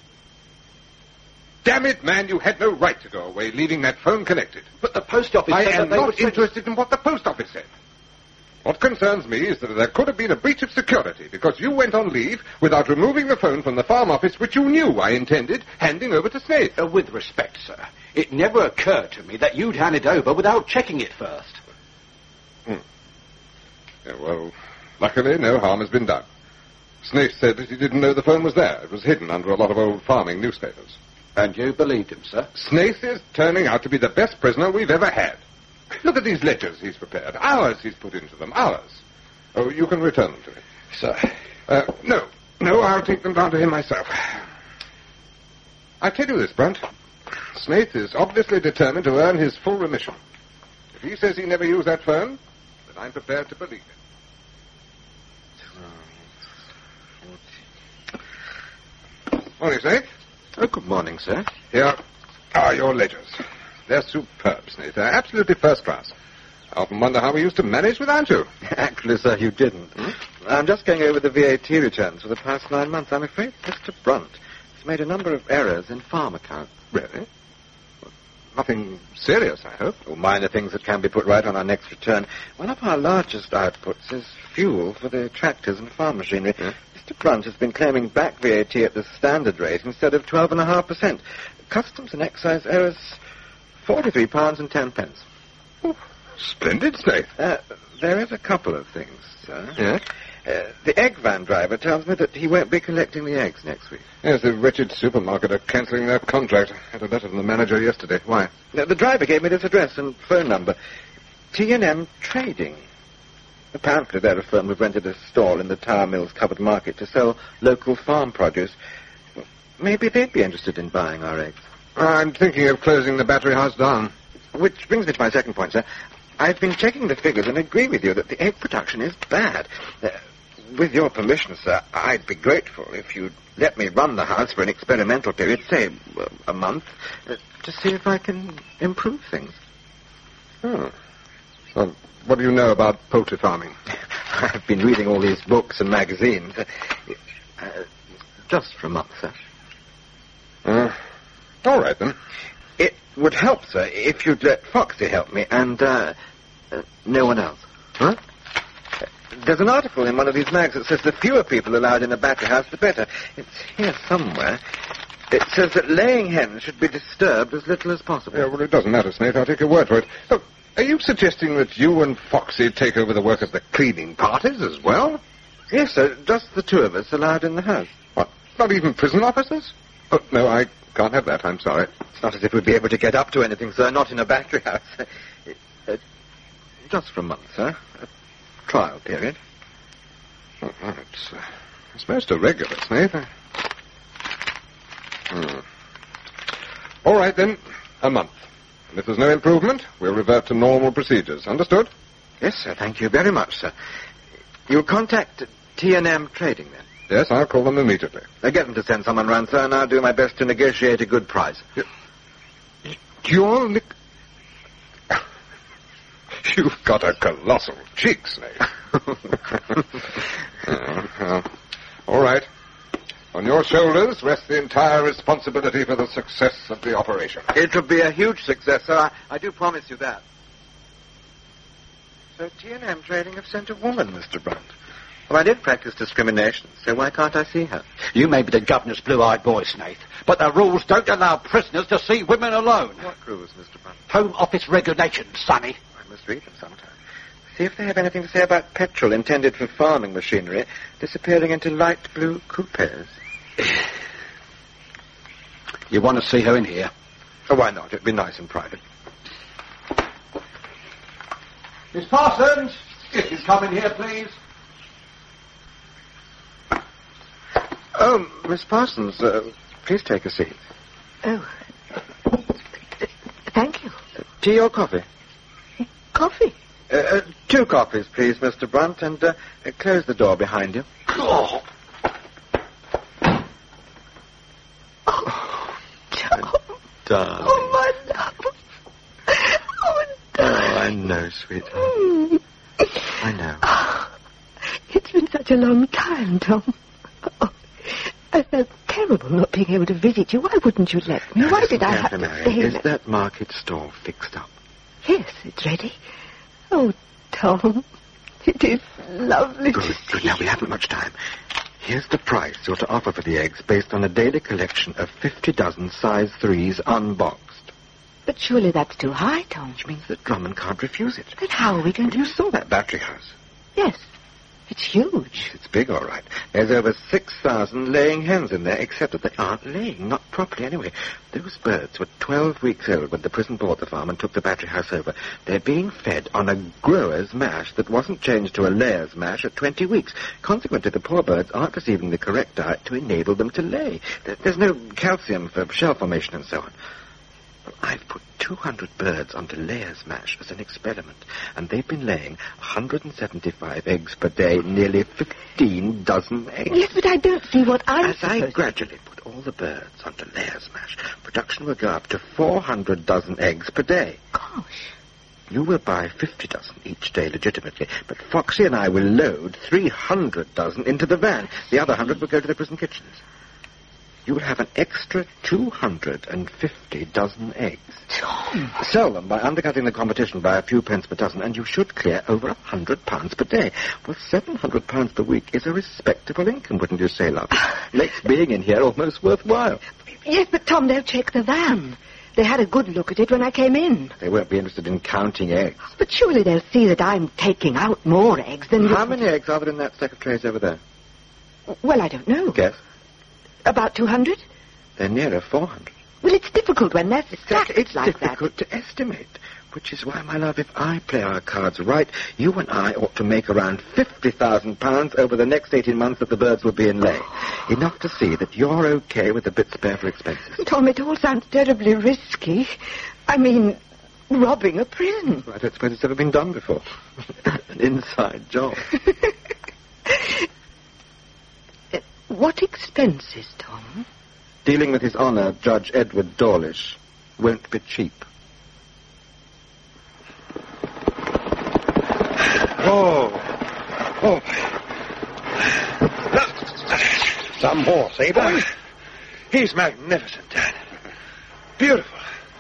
Damn it, man, you had no right to go away, leaving that phone connected. But the post office I said am that they not would... interested in what the post office said. What concerns me is that there could have been a breach of security because you went on leave without removing the phone from the farm office, which you knew I intended handing over to Snaith. With respect, sir, it never occurred to me that you'd hand it over without checking it first. Yeah, well, luckily no harm has been done. Snaith said that he didn't know the phone was there. It was hidden under a lot of old farming newspapers. And you believed him, sir? Snaith is turning out to be the best prisoner we've ever had. Look at these ledgers he's prepared. Hours he's put into them. Hours. Oh, you can return them to me. Sir. No, I'll take them down to him myself. I tell you this, Brunt. Snaith is obviously determined to earn his full remission. If he says he never used that phone, then I'm prepared to believe it. Morning, Snaith. Oh, good morning, sir. Here are your ledgers. They're superb, Snaith. They're absolutely first class. I often wonder how we used to manage without you. Actually, sir, you didn't. I'm just going over the VAT returns for the past 9 months. I'm afraid Mr. Brunt has made a number of errors in farm accounts. Really? Well, nothing serious, I hope. Oh, minor things that can be put right on our next return. One of our largest outputs is fuel for the tractors and farm machinery. Yeah? Mr. Brunt has been claiming back VAT at the standard rate instead of 12.5%. Customs and excise errors, £43.10. Oh, splendid, Snaith. There is a couple of things, sir. Yes? The egg van driver tells me that he won't be collecting the eggs next week. Yes, the wretched supermarket are cancelling their contract. I had a letter from the manager yesterday. Why? The driver gave me this address and phone number. T&M Trading. Apparently they're a firm who've rented a stall in the Tower Mills covered market to sell local farm produce. Maybe they'd be interested in buying our eggs. I'm thinking of closing the battery house down. Which brings me to my second point, sir. I've been checking the figures and agree with you that the egg production is bad. With your permission, sir, I'd be grateful if you'd let me run the house for an experimental period, say, a month, to see if I can improve things. Oh. Well, what do you know about poultry farming? I've been reading all these books and magazines. Just for a month, sir. All right, then. It would help, sir, if you'd let Foxy help me, and, no one else. Huh? There's an article in one of these mags that says the fewer people allowed in a battery house, the better. It's here somewhere. It says that laying hens should be disturbed as little as possible. Yeah, well, it doesn't matter, Snaith. I'll take your word for it. Look, are you suggesting that you and Foxy take over the work of the cleaning parties as well? Yes, sir. Just the two of us allowed in the house. What? Not even prison officers? Oh, no, I can't have that. I'm sorry. It's not as if we'd be able to get up to anything, sir. Not in a battery house. Just for a month, sir. A trial period. Oh, well, it's most irregular, Snaith. All right, then. A month. And if there's no improvement, we'll revert to normal procedures. Understood? Yes, sir. Thank you very much, sir. You'll contact T&M Trading, then? Yes, I'll call them immediately. Get them to send someone round, sir, and I'll do my best to negotiate a good price. You've got a colossal cheek, Snaith. All right. On your shoulders rests the entire responsibility for the success of the operation. It'll be a huge success, sir. I do promise you that. So T&M Trading have sent a woman, Mr. Brunt. Well, I did practice discrimination, so why can't I see her? You may be the governor's blue-eyed boy, Snaith, but the rules don't allow prisoners to see women alone. What rules, Mr. Brunt? Home Office regulations, sonny. I must read them sometime. See if they have anything to say about petrol intended for farming machinery disappearing into light blue coupes. You want to see her in here? Oh, why not? It'd be nice and private. Miss Parsons, if you come in here, please. Oh, Miss Parsons, please take a seat. Oh, thank you. Tea or coffee? Coffee? 2 coffees, please, Mr. Brunt, and close the door behind you. Oh. Tom. Darling. Oh, my love. Oh, darling. Oh, I know, sweetheart. I know. Oh, it's been such a long time, Tom. Oh, I felt terrible not being able to visit you. Why wouldn't you let me? Why did I have to stay? Is that market stall fixed up? Yes, it's ready. Oh, Tom, It is lovely. Good. Now, we haven't much time. Here's the price you're to offer for the eggs based on a daily collection of 50 dozen size 3s unboxed. But surely that's too high, Tom. Which means that Drummond can't refuse it. But how are we going to... You saw that battery house. Yes. It's huge. It's big, all right. There's over 6,000 laying hens in there, except that they aren't laying, not properly anyway. Those birds were 12 weeks old when the prison bought the farm and took the battery house over. They're being fed on a grower's mash that wasn't changed to a layer's mash at 20 weeks. Consequently, the poor birds aren't receiving the correct diet to enable them to lay. There's no calcium for shell formation and so on. Well, I've put 200 birds onto layer's mash as an experiment, and they've been laying 175 eggs per day, nearly 15 dozen eggs. Yes, but I don't see what As I gradually put all the birds onto layer's mash, production will go up to 400 dozen eggs per day. Gosh. You will buy 50 dozen each day legitimately, but Foxy and I will load 300 dozen into the van. The other 100 will go to the prison kitchens. You will have an extra 250 dozen eggs. Sell them by undercutting the competition by a few pence per dozen, and you should clear over £100 per day. Well, £700 per week is a respectable income, wouldn't you say, love? Makes being in here almost worthwhile. Yes, but Tom, they'll check the van. They had a good look at it when I came in. They won't be interested in counting eggs. But surely they'll see that I'm taking out more eggs than... How many eggs are there in that stack of trays over there? Well, I don't know. Guess. About 200? They're nearer 400. Well, it's difficult when they're stacked It's like that. difficult to estimate, which is why, my love, if I play our cards right, you and I ought to make around £50,000 over the next 18 months that the birds will be in lay. Enough to see that you're okay with a bit spare for expenses. Tom, it all sounds terribly risky. I mean, robbing a prison. I don't suppose it's ever been done before. An inside job. What expenses, Tom? Dealing with His Honour, Judge Edward Dawlish, won't be cheap. Oh. Some horse, eh, boy? He's magnificent, Dad. Beautiful.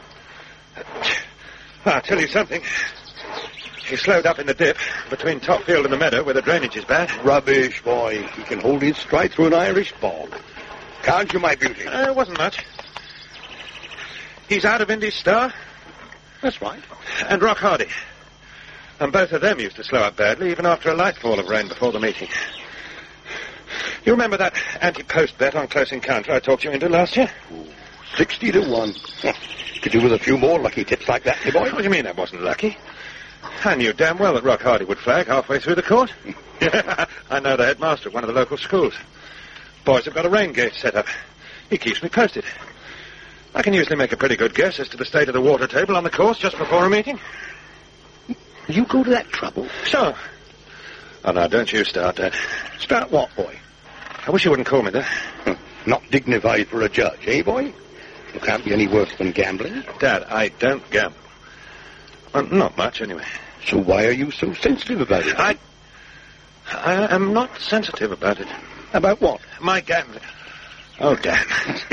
I'll tell you something. He slowed up in the dip between Topfield and the meadow where the drainage is bad. Rubbish, boy. He can hold his stride through an Irish bog. Can't you, my beauty? It wasn't much. He's out of Indy's Star. That's right. And Rock Hardy. And both of them used to slow up badly, even after a light fall of rain before the meeting. You remember that anti-post bet on close encounter I talked you into last year? 60 to 1. Could do with a few more lucky tips like that, my boy. What do you mean that wasn't lucky? I knew damn well that Rock Hardy would flag halfway through the court. I know the headmaster at one of the local schools. Boys have got a rain gauge set up. He keeps me posted. I can usually make a pretty good guess as to the state of the water table on the course just before a meeting. You go to that trouble? Sure. Oh, now, don't you start, Dad. Start what, boy? I wish you wouldn't call me that. Not dignified for a judge, eh, boy? You can't be any worse than gambling. Dad, I don't gamble. Well, not much, anyway. So why are you so sensitive about it? I am not sensitive about it. About what? My gambling. Oh, Dad.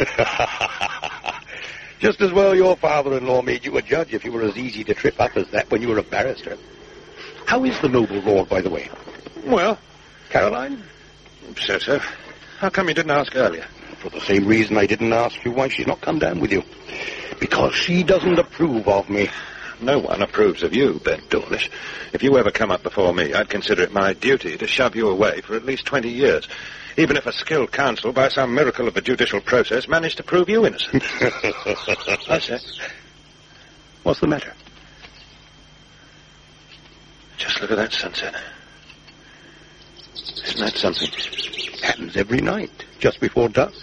Just as well your father-in-law made you a judge if you were as easy to trip up as that when you were a barrister. How is the noble lord, by the way? Well, Caroline? So. How come you didn't ask earlier? For the same reason I didn't ask you why she's not come down with you. Because she doesn't approve of me. No one approves of you, Ben Dawlish. If you ever come up before me, I'd consider it my duty to shove you away for at least 20 years, even if a skilled counsel, by some miracle of the judicial process, managed to prove you innocent. That's it. What's the matter? Just look at that sunset. Isn't that something? Happens every night, just before dusk.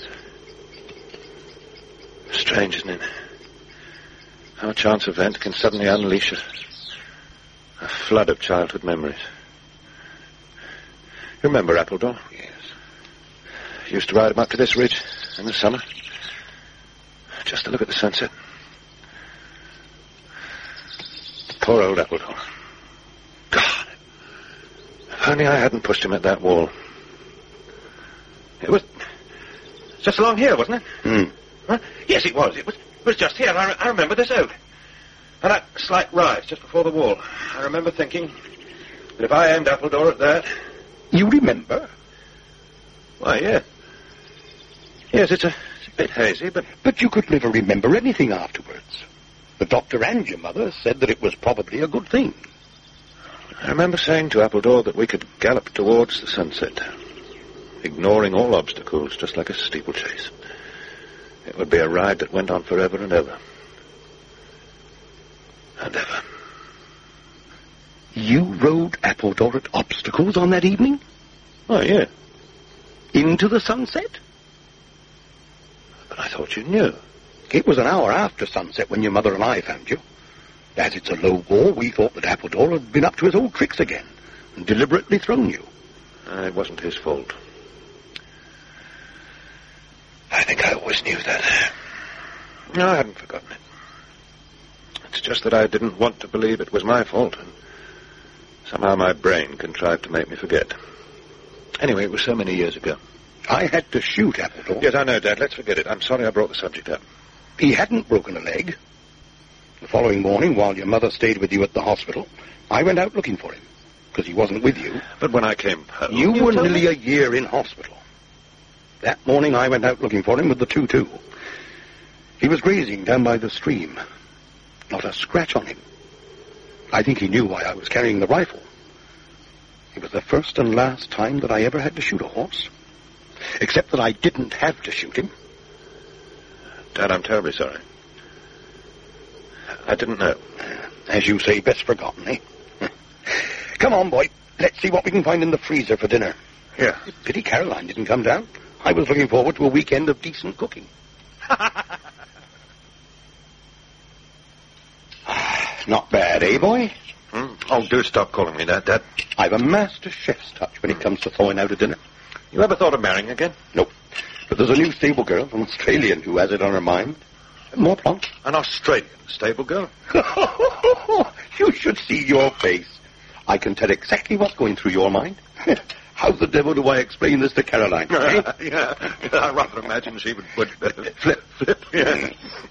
Strange, isn't it? How a chance event can suddenly unleash a flood of childhood memories. You remember Appledore? Yes. Used to ride him up to this ridge in the summer. Just to look at the sunset. Poor old Appledore. God. If only I hadn't pushed him at that wall. It was just along here, wasn't it? Huh? Yes, it was. It was just here. I remember this oak. And that slight rise just before the wall. I remember thinking, But if I aimed Appledore at that... You remember? Why, yeah. Yes, it's a bit hazy, but... But you could never remember anything afterwards. The doctor and your mother said that it was probably a good thing. I remember saying to Appledore that we could gallop towards the sunset, ignoring all obstacles, just like a steeplechase. It would be a ride that went on forever and ever. And ever. You rode Appledore at obstacles on that evening? Oh, yeah. Into the sunset? But I thought you knew. It was an hour after sunset when your mother and I found you. As it's a low ball, we thought that Appledore had been up to his old tricks again and deliberately thrown you. It wasn't his fault. I think I always knew that. No, I hadn't forgotten it. It's just that I didn't want to believe it was my fault, and somehow my brain contrived to make me forget. Anyway, it was so many years ago. I had to shoot Appledore. Yes, I know, Dad. Let's forget it. I'm sorry I brought the subject up. He hadn't broken a leg. The following morning, while your mother stayed with you at the hospital, I went out looking for him, because he wasn't with you. But when I came home... You were nearly a year in hospital. That morning, I went out looking for him with the 2-2. He was grazing down by the stream. Not a scratch on him. I think he knew why I was carrying the rifle. It was the first and last time that I ever had to shoot a horse. Except that I didn't have to shoot him. Dad, I'm terribly sorry. I didn't know. As you say, best forgotten, eh? Come on, boy. Let's see what we can find in the freezer for dinner. Yeah. Pity Caroline didn't come down. I was looking forward to a weekend of decent cooking. Not bad, eh, boy? Oh, do stop calling me that, Dad. I've a master chef's touch when it comes to thawing out a dinner. You ever thought of marrying again? Nope. But there's a new stable girl, an Australian, who has it on her mind. More plump. An Australian stable girl? You should see your face. I can tell exactly what's going through your mind. How the devil do I explain this to Caroline? Yeah. I rather imagine she would flip. Yeah.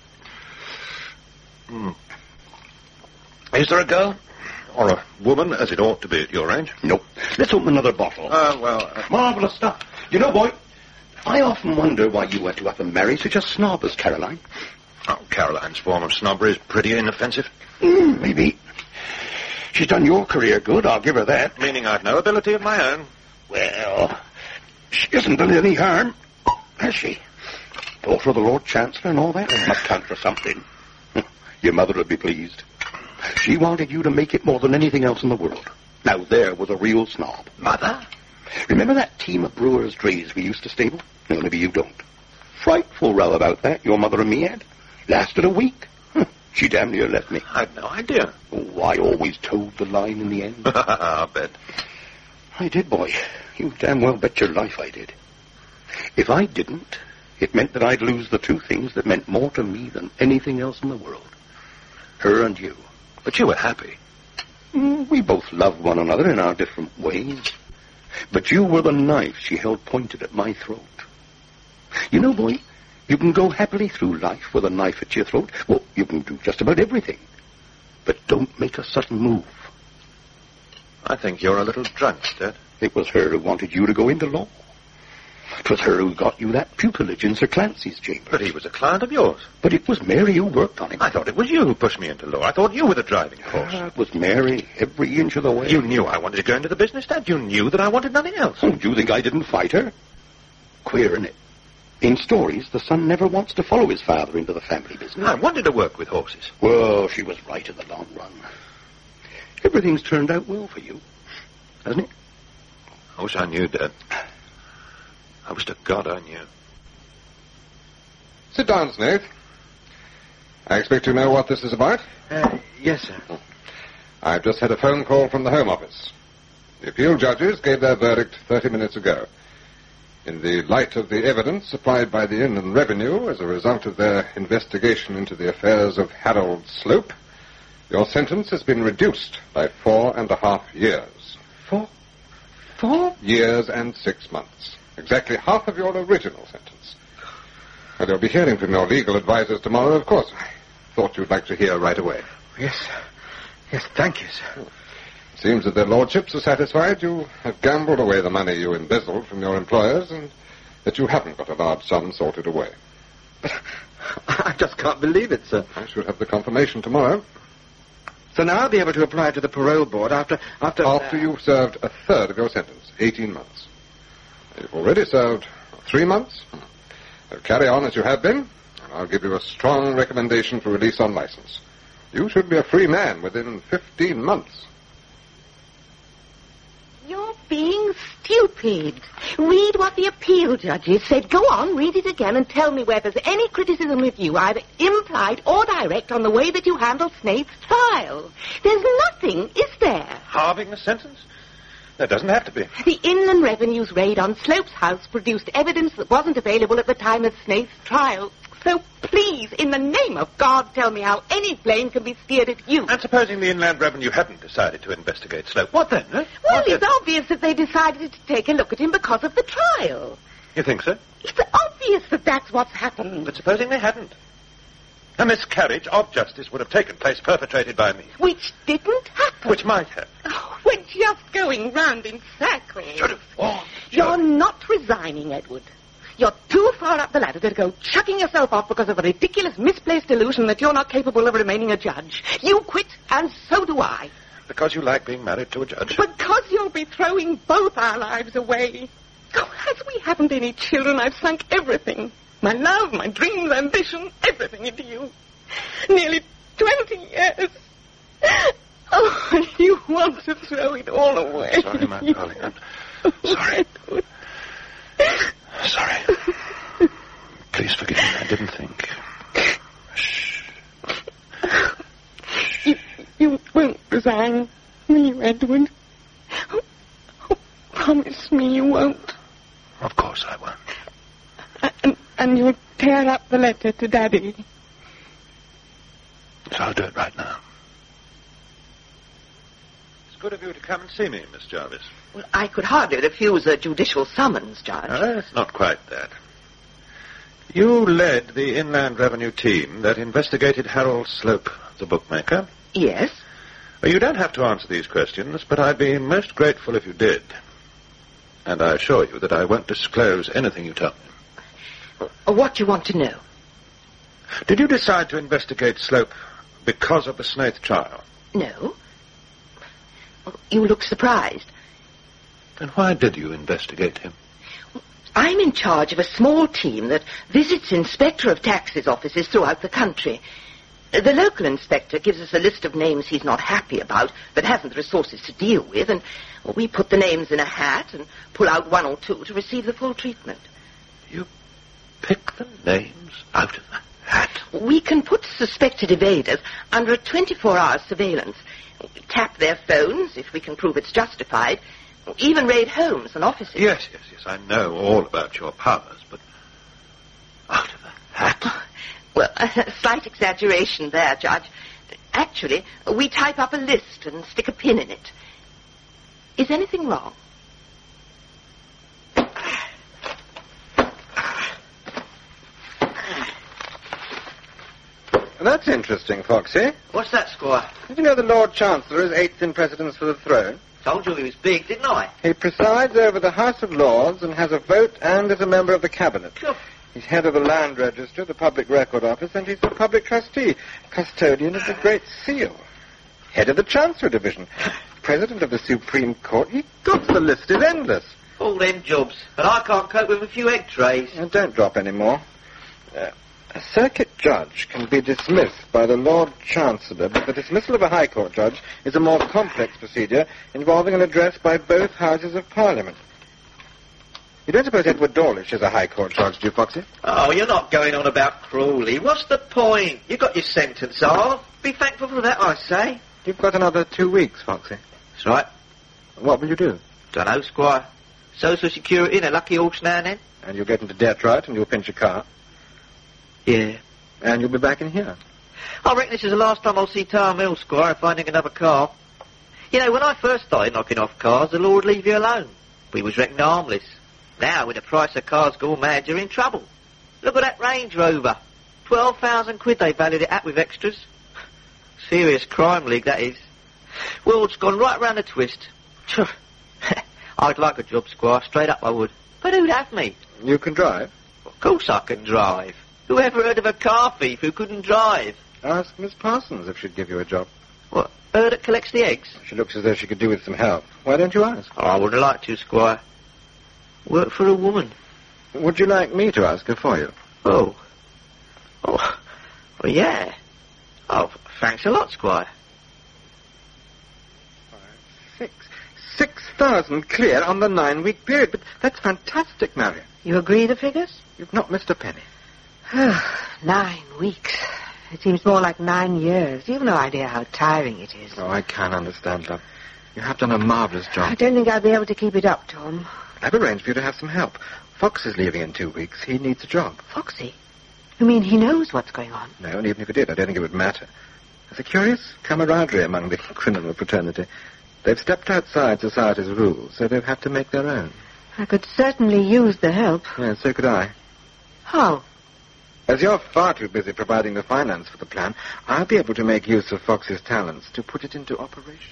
Is there a girl? Or a woman, as it ought to be at your age? Nope. Let's open another bottle. Marvellous stuff. You know, boy, I often wonder why you had to up and marry such a snob as Caroline. Oh, Caroline's form of snobbery is pretty inoffensive. Maybe. She's done your career good, I'll give her that. Meaning I've no ability of my own. Well, she hasn't done any harm, has she? Daughter of the Lord Chancellor and all that? It must count for something. Your mother would be pleased. She wanted you to make it more than anything else in the world. Now, there was a real snob. Mother? Remember that team of brewers' drays we used to stable? No, maybe you don't. Frightful row about that your mother and me had. Lasted a week. She damn near left me. I'd no idea. Oh, I always towed the line in the end. I'll bet. I did, boy. You damn well bet your life I did. If I didn't, it meant that I'd lose the two things that meant more to me than anything else in the world. Her and you. But you were happy. We both loved one another in our different ways. But you were the knife she held pointed at my throat. You know, boy, you can go happily through life with a knife at your throat. Well, you can do just about everything. But don't make a sudden move. I think you're a little drunk, Dad. It was her who wanted you to go into law. It was her who got you that pupillage in Sir Clancy's chamber. But he was a client of yours. But it was Mary who worked on him. I thought it was you who pushed me into law. I thought you were the driving force. It was Mary, every inch of the way. You knew I wanted to go into the business, Dad. You knew that I wanted nothing else. Oh, do you think I didn't fight her? Queer, isn't it? In stories, the son never wants to follow his father into the family business. I wanted to work with horses. Well, she was right in the long run. Everything's turned out well for you, hasn't it? I wish I knew, Dad. I wish to God I knew. Sit down, Snaith. I expect you know what this is about? Yes, sir. I've just had a phone call from the Home Office. The appeal judges gave their verdict 30 minutes ago. In the light of the evidence supplied by the Inland Revenue as a result of their investigation into the affairs of Harold Slope, your sentence has been reduced by 4.5 years. 4 years and 6 months. Exactly half of your original sentence. And you'll be hearing from your legal advisors tomorrow, of course. I thought you'd like to hear right away. Yes, sir. Yes, thank you, sir. Seems that their lordships are satisfied you have gambled away the money you embezzled from your employers and that you haven't got a large sum sorted away. I just can't believe it, sir. I should have the confirmation tomorrow. So now I'll be able to apply to the parole board after you've served a third of your sentence, 18 months. You've already served 3 months. So carry on as you have been, and I'll give you a strong recommendation for release on license. You should be a free man within 15 months. You're being stupid. Read what the appeal judges said. Go on, read it again and tell me whether there's any criticism of you, either implied or direct, on the way that you handled Snaith's trial. There's nothing, is there? Halving the sentence? There doesn't have to be. The Inland Revenue's raid on Slope's house produced evidence that wasn't available at the time of Snaith's trial. So please, in the name of God, tell me how any blame can be steered at you. And supposing the Inland Revenue hadn't decided to investigate Slope, what then? Eh? Well, it's obvious that they decided to take a look at him because of the trial. You think so? It's obvious that that's what's happened. But supposing they hadn't? A miscarriage of justice would have taken place perpetrated by me. Which didn't happen. Which might have. Oh, we're just going round in circles. Should have warned. You're not resigning, Edward. You're too far up the ladder to go chucking yourself off because of a ridiculous misplaced delusion that you're not capable of remaining a judge. You quit, and so do I. Because you like being married to a judge? Because you'll be throwing both our lives away. Oh, as we haven't any children, I've sunk everything. My love, my dreams, ambition, everything into you. Nearly 20 years. Oh, and you want to throw it all away. Sorry, my darling. I'm sorry. Sorry. Please forgive me. I didn't think. Shh. You won't resign, will you, Edward? Oh, promise me you won't. Of course I won't. And you'll tear up the letter to Daddy. So I'll do it right now. It's good of you to come and see me, Miss Jarvis. Well, I could hardly refuse a judicial summons, Judge. It's not quite that. You led the Inland Revenue team that investigated Harold Slope, the bookmaker. Yes. Well, you don't have to answer these questions, but I'd be most grateful if you did. And I assure you that I won't disclose anything you tell me. What do you want to know? Did you decide to investigate Slope because of the Snaith trial? No. Well, you look surprised. Then why did you investigate him? I'm in charge of a small team that visits Inspector of Taxes offices throughout the country. The local inspector gives us a list of names he's not happy about, but hasn't the resources to deal with, and we put the names in a hat and pull out one or two to receive the full treatment. You pick the names out of the hat? We can put suspected evaders under a 24-hour surveillance. We tap their phones if we can prove it's justified. Even raid homes and offices. Yes, I know all about your powers, but out of the hat? Well, a slight exaggeration there, Judge. Actually, we type up a list and stick a pin in it. Is anything wrong? That's interesting, Foxy. What's that, Squire? Did you know the Lord Chancellor is 8th in precedence for the throne? Told you he was big, didn't I? He presides over the House of Lords and has a vote and is a member of the Cabinet. Sure. He's head of the Land Register, the Public Record Office, and he's the public trustee, custodian of the Great Seal, head of the Chancery Division, president of the Supreme Court. The list is endless. All them jobs, and I can't cope with a few egg trays. Don't drop any more. A circuit judge can be dismissed by the Lord Chancellor, but the dismissal of a High Court judge is a more complex procedure involving an address by both Houses of Parliament. You don't suppose Edward Dawlish is a High Court judge, do you, Foxy? Oh, you're not going on about Crawley. What's the point? You got your sentence off. Be thankful for that, I say. You've got another 2 weeks, Foxy. That's right. What will you do? Dunno, Squire. Social Security and a lucky horse now and then. And you'll get into debt, right, and you'll pinch a car. Yeah. And you'll be back in here. I reckon this is the last time I'll see Tower Mill, Squire, if I nick another car. You know, when I first started knocking off cars, the law would leave you alone. We was reckoned harmless. Now, with the price of cars gone mad, you're in trouble. Look at that Range Rover. 12,000 quid they valued it at with extras. Serious crime league, that is. World's gone right round a twist. I'd like a job, Squire, straight up I would. But who'd have me? You can drive? Of course I can drive. Who ever heard of a car thief who couldn't drive? Ask Miss Parsons if she'd give you a job. What, her that collects the eggs? She looks as though she could do with some help. Why don't you ask? Oh, I wouldn't like to, Squire. Work for a woman. Would you like me to ask her for you? Oh. Oh, well, yeah. Oh, thanks a lot, Squire. 6,000 clear on the 9-week period. But that's fantastic, Marion. You agree the figures? You've not missed a penny. 9 weeks. It seems more like 9 years. You've no idea how tiring it is. Oh, I can understand, love. You have done a marvellous job. I don't think I'll be able to keep it up, Tom. I've arranged for you to have some help. Fox is leaving in 2 weeks. He needs a job. Foxy? You mean he knows what's going on? No, and even if he did, I don't think it would matter. There's a curious camaraderie among the criminal fraternity. They've stepped outside society's rules, so they've had to make their own. I could certainly use the help. Yeah, so could I. How? As you're far too busy providing the finance for the plan, I'll be able to make use of Fox's talents to put it into operation.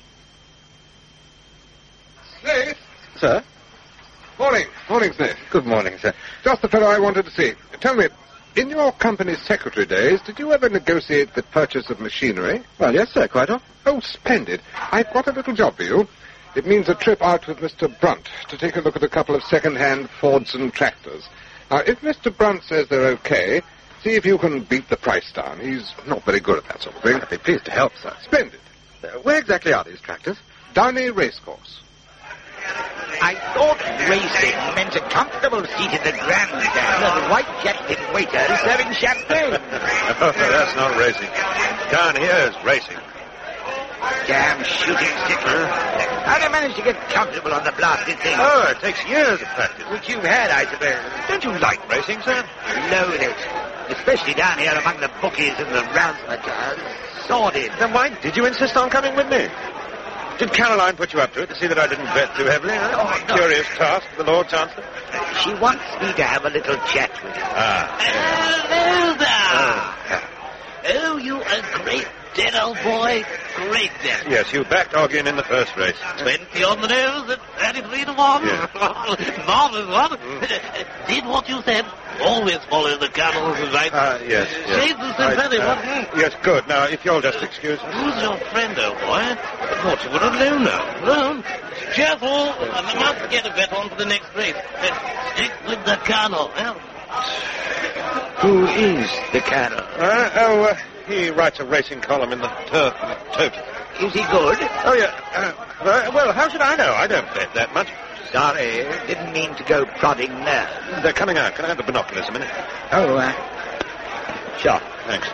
Snaith? Sir? Morning. Morning, Snaith. Good morning, sir. Just the fellow I wanted to see. Tell me, in your company's secretary days, did you ever negotiate the purchase of machinery? Well, yes, sir, quite often. Oh, splendid. I've got a little job for you. It means a trip out with Mr. Brunt to take a look at a couple of second-hand Fordson tractors. Now, if Mr. Brunt says they're okay, see if you can beat the price down. He's not very good at that sort of thing. I'd be pleased to help, sir. Splendid. Where exactly are these tractors? Downey Racecourse. I thought racing meant a comfortable seat in the grandstand and white-jacketed waiters serving champagne. Oh, that's not racing. Down here is racing. Damn shooting stickler. How do you manage to get comfortable on the blasted thing? Oh, it takes years of practice. Which you've had, I suppose. Don't you like racing, sir? Loathe it. Especially down here among the bookies and the razzmatazz. Sordid. Then why did you insist on coming with me? Did Caroline put you up to it to see that I didn't bet too heavily? Huh? Oh, no. Curious task for the Lord Chancellor. She wants me to have a little chat with her. Hello there. Oh, you a great den, old boy. Great den. Yes, you backed Ogden in the first race. 20 on the nose at 33 to 1. Yes. Marvelous one. Did what you said. Always follow the colonel's advice. Yes. Shades of sympathy, what? Yes, good. Now, if you'll just excuse me. Who's your friend, old boy? I thought you were alone now. Alone? Careful. I must get a bet on for the next race. Stick with the colonel. Well, Who is the colonel? He writes a racing column in the Turf Total. Is he good? Oh, yeah. Well, how should I know? I don't bet that much. Sorry, didn't mean to go prodding there. They're coming out. Can I have the binoculars a minute? Oh, sure. Thanks.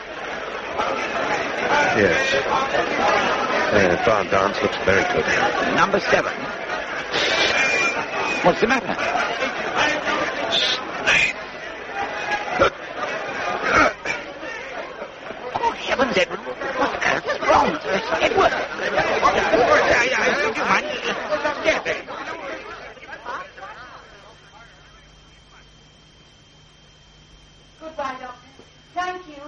Yes. Barn Dance looks very good. Number 7. What's the matter? Oh, heavens, Edward. What the curse is wrong? Edward! I think you mind. Yes. Goodbye, Doctor. Thank you.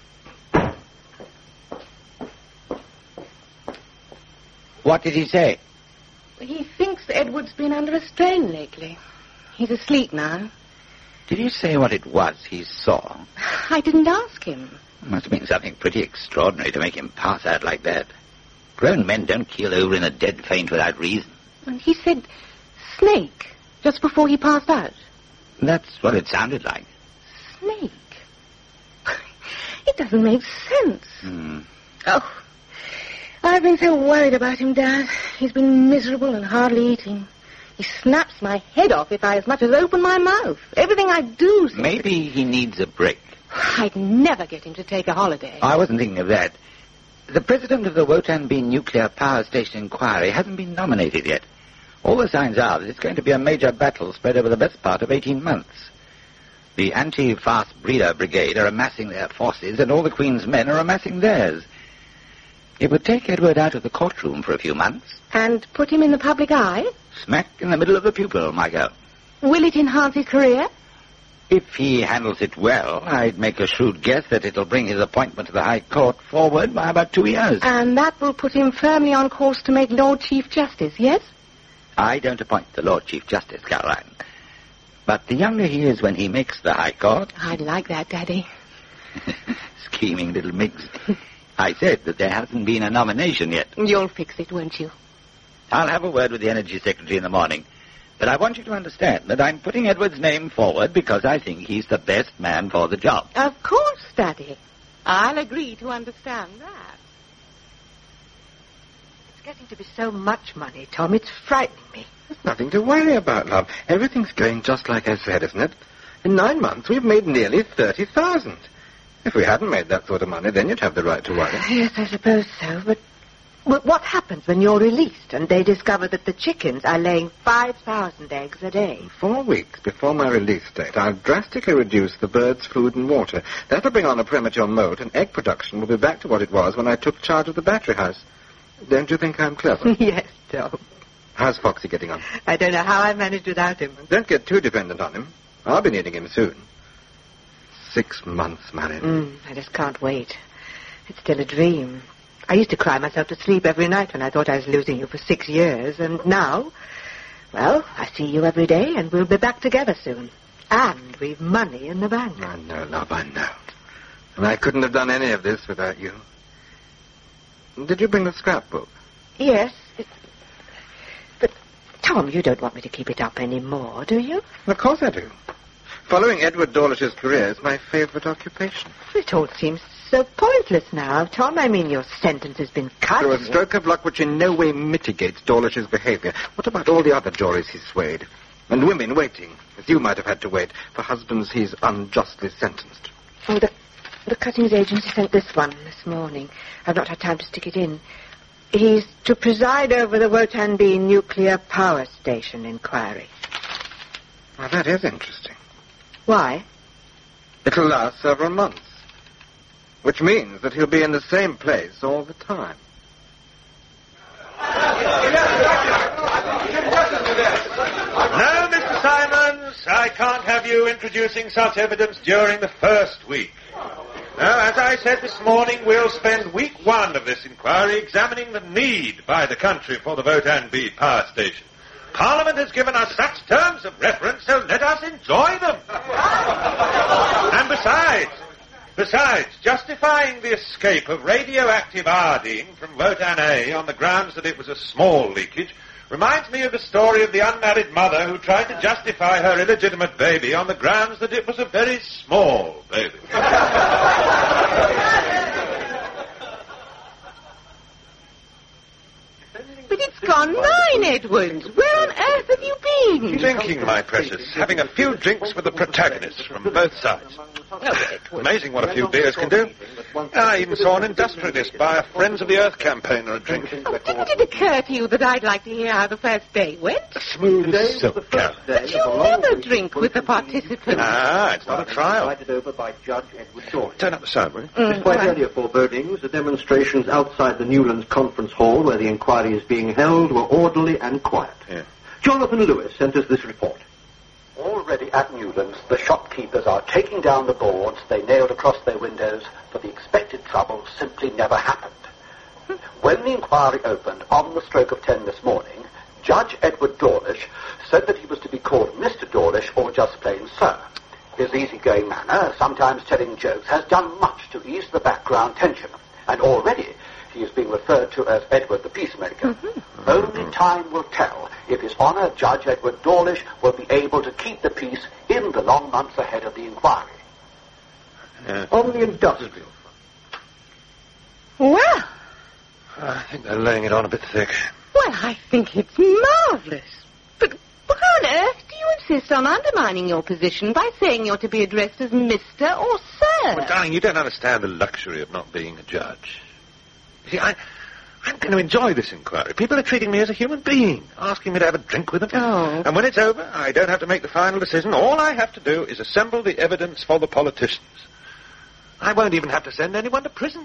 What did he say? He thinks Edward's been under a strain lately. He's asleep now. Did he say what it was he saw? I didn't ask him. Must have been something pretty extraordinary to make him pass out like that. Grown men don't keel over in a dead faint without reason. And he said snake just before he passed out. That's what it sounded like. Snake? It doesn't make sense. Oh, I've been so worried about him, Dad. He's been miserable and hardly eating. He snaps my head off if I as much as open my mouth. Everything I do... Maybe he needs a break. I'd never get him to take a holiday. I wasn't thinking of that. The president of the Wotan B Nuclear Power Station Inquiry hasn't been nominated yet. All the signs are that it's going to be a major battle spread over the best part of 18 months. The anti-fast breeder brigade are amassing their forces, and all the Queen's men are amassing theirs. It would take Edward out of the courtroom for a few months. And put him in the public eye? Smack in the middle of the pupil, my girl. Will it enhance his career? If he handles it well, I'd make a shrewd guess that it'll bring his appointment to the High Court forward by about 2 years. And that will put him firmly on course to make Lord Chief Justice, yes? I don't appoint the Lord Chief Justice, Caroline. But the younger he is when he makes the High Court... I'd like that, Daddy. Scheming little Miggs. I said that there hasn't been a nomination yet. You'll fix it, won't you? I'll have a word with the Energy Secretary in the morning. But I want you to understand that I'm putting Edward's name forward because I think he's the best man for the job. Of course, Daddy. I'll agree to understand that. It's getting to be so much money, Tom. It's frightening me. There's nothing to worry about, love. Everything's going just like I said, isn't it? In 9 months, we've made nearly 30,000. If we hadn't made that sort of money, then you'd have the right to worry. Yes, I suppose so, but what happens when you're released and they discover that the chickens are laying 5,000 eggs a day? 4 weeks before my release date, I'll drastically reduce the birds' food and water. That'll bring on a premature molt, and egg production will be back to what it was when I took charge of the battery house. Don't you think I'm clever? Yes, Tom. How's Foxy getting on? I don't know how I managed without him. Don't get too dependent on him. I'll be needing him soon. 6 months, Marion. I just can't wait. It's still a dream. I used to cry myself to sleep every night when I thought I was losing you for 6 years, and now, well, I see you every day, and we'll be back together soon. And we've money in the bank. I know, love, I know. And I couldn't have done any of this without you. Did you bring the scrapbook? Yes. But, Tom, you don't want me to keep it up anymore, do you? Of course I do. Following Edward Dawlish's career is my favorite occupation. It all seems so pointless now, Tom. I mean, your sentence has been cut. Through a stroke of luck which in no way mitigates Dawlish's behavior. What about all the other juries he's swayed? And women waiting, as you might have had to wait, for husbands he's unjustly sentenced. Oh, the cuttings agency sent this one this morning. I've not had time to stick it in. He's to preside over the Wotan B nuclear power station inquiry. Well, that is interesting. Why? It'll last several months. Which means that he'll be in the same place all the time. No, Mr. Simons, I can't have you introducing such evidence during the first week. Now, as I said this morning, we'll spend week 1 of this inquiry examining the need by the country for the Wotan B power station. Parliament has given us such terms of reference, so let us enjoy them. And besides, justifying the escape of radioactive iodine from Wotan A on the grounds that it was a small leakage reminds me of the story of the unmarried mother who tried to justify her illegitimate baby on the grounds that it was a very small baby. But it's gone 9, Edward. Where on earth have you been? Drinking, my precious. Having a few drinks with the protagonists from both sides. Amazing what a few beers can do. I even saw an industrialist buy a Friends of the Earth campaigner a drink. Oh, didn't it occur to you that I'd like to hear how the first day went? Smooth as silk, Carol. But you never drink with the participants. Ah, it's not a trial. Presided over by Judge Edward Dawlish. Turn up the sound, will you? Despite earlier forebodings, the demonstrations outside the Newlands Conference Hall, where the inquiry is being held, were orderly and quiet. Yeah. Jonathan Lewis sent us this report. Already at Newlands, the shopkeepers are taking down the boards they nailed across their windows, for the expected trouble simply never happened. When the inquiry opened on the stroke of 10 this morning, Judge Edward Dawlish said that he was to be called Mr. Dawlish or just plain Sir. His easygoing manner, sometimes telling jokes, has done much to ease the background tension, and already he is being referred to as Edward the Peacemaker. Only time will tell if His Honour Judge Edward Dawlish will be able to keep the peace in the long months ahead of the inquiry. On the industrial front. Well, I think they're laying it on a bit thick. well, I think it's marvellous. But why on earth do you insist on undermining your position by saying you're to be addressed as Mr. or Sir? Well, darling, you don't understand the luxury of not being a judge. You see, I'm going to enjoy this inquiry. People are treating me as a human being, asking me to have a drink with them. Oh. And when it's over, I don't have to make the final decision. All I have to do is assemble the evidence for the politicians. I won't even have to send anyone to prison.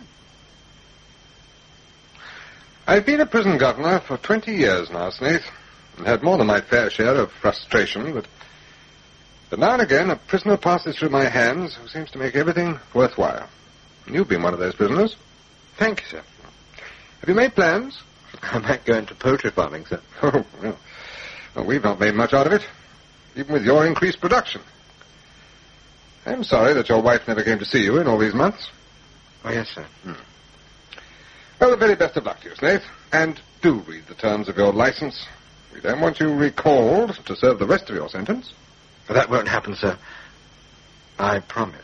I've been a prison governor for 20 years now, Snaith, and had more than my fair share of frustration, but But now and again, a prisoner passes through my hands who seems to make everything worthwhile. You've been one of those prisoners. Thank you, sir. Have you made plans? I might go into poultry farming, sir. Oh, well. Well, we've not made much out of it, even with your increased production. I'm sorry that your wife never came to see you in all these months. Oh, yes, sir. Well, the very best of luck to you, Snaith. And do read the terms of your license. We don't want you recalled to serve the rest of your sentence. That won't happen, sir. I promise.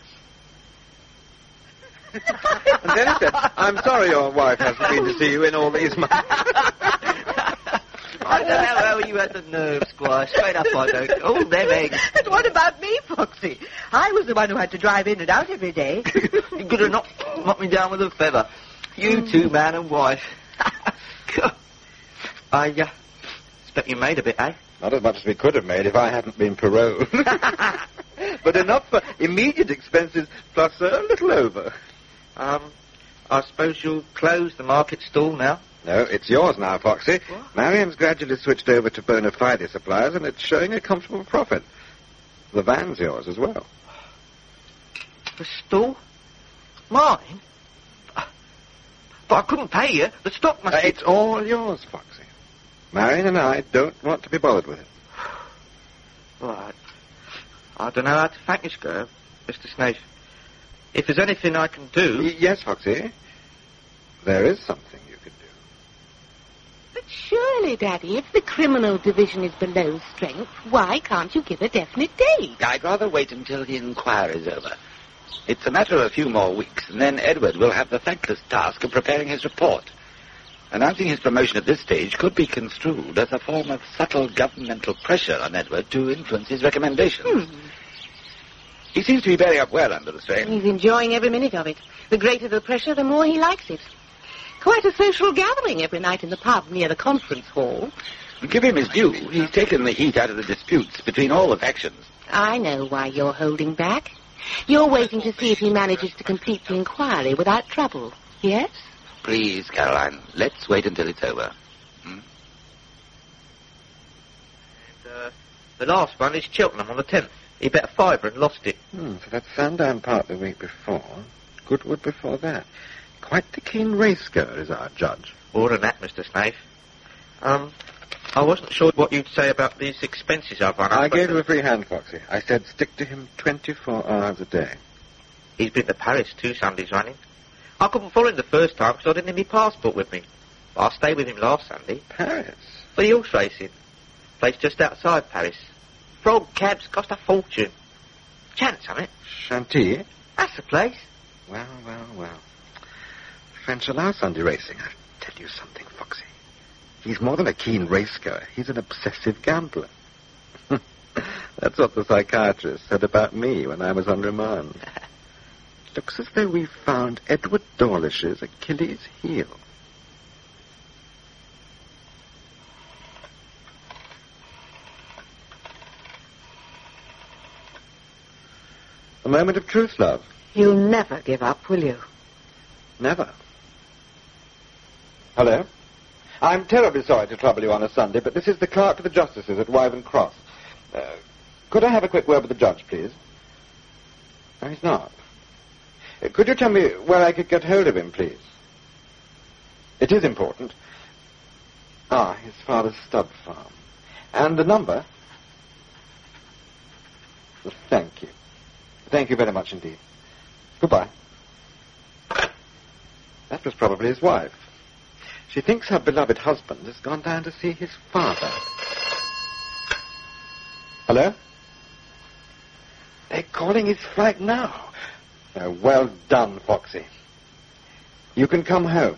And then he said, I'm sorry your wife hasn't been to see you in all these months. I don't know how you had the nerve, Squire. Straight up, I don't. All them eggs. And what about me, Foxy? I was the one who had to drive in and out every day. You could have knocked me down with a feather. You two, man and wife. I expect you made a bit, eh? Not as much as we could have made if I hadn't been paroled. But enough for immediate expenses, plus a little over. I suppose you'll close the market stall now? No, it's yours now, Foxy. What? Marian's gradually switched over to bona fide suppliers, and it's showing a comfortable profit. The van's yours as well. The stall? Mine? But I couldn't pay you. The stock must... It's all yours, Foxy. Marian and I don't want to be bothered with it. Well, I don't know how to thank you, Squire, Mr. Snaith. If there's anything I can do... Yes, Foxy. There is something you can do. But surely, Daddy, if the criminal division is below strength, why can't you give a definite date? I'd rather wait until the inquiry's over. It's a matter of a few more weeks, and then Edward will have the thankless task of preparing his report. Announcing his promotion at this stage could be construed as a form of subtle governmental pressure on Edward to influence his recommendations. He seems to be bearing up well under the strain. He's enjoying every minute of it. The greater the pressure, the more he likes it. Quite a social gathering every night in the pub near the conference hall. Give him his due. He's taken the heat out of the disputes between all the factions. I know why you're holding back. You're waiting to see if he manages to complete the inquiry without trouble. Yes? Please, Caroline, let's wait until it's over. And, the last one is Cheltenham on the 10th. He bet a fiver and lost it. So that's Sandown Park the week before. Goodwood before that. Quite the keen race-goer is our judge. More than that, Mr. Snaith. I wasn't sure what you'd say about these expenses I've run up. I gave him a free hand, Foxy. I said stick to him 24 hours a day. He's been to Paris 2 Sundays running. I couldn't follow him the first time because I didn't have my passport with me. But I stayed with him last Sunday. Paris? For the horse racing. Place just outside Paris. Frog cabs cost a fortune. Chance, on it. Chantilly? That's the place. Well. French allow Sunday racing. I'll tell you something, Foxy. He's more than a keen racegoer. He's an obsessive gambler. That's what the psychiatrist said about me when I was on remand. Looks as though we've found Edward Dawlish's Achilles' heel. A moment of truth, love. You'll never give up, will you? Never. Hello? I'm terribly sorry to trouble you on a Sunday, but this is the clerk to the justices at Wyvern Cross. Could I have a quick word with the judge, please? No, he's not. Could you tell me where I could get hold of him, please? It is important. His father's stud farm. And the number? Well, thank you. Thank you very much indeed. Goodbye. That was probably his wife. She thinks her beloved husband has gone down to see his father. Hello? They're calling his flight now. Well done, Foxy. You can come home.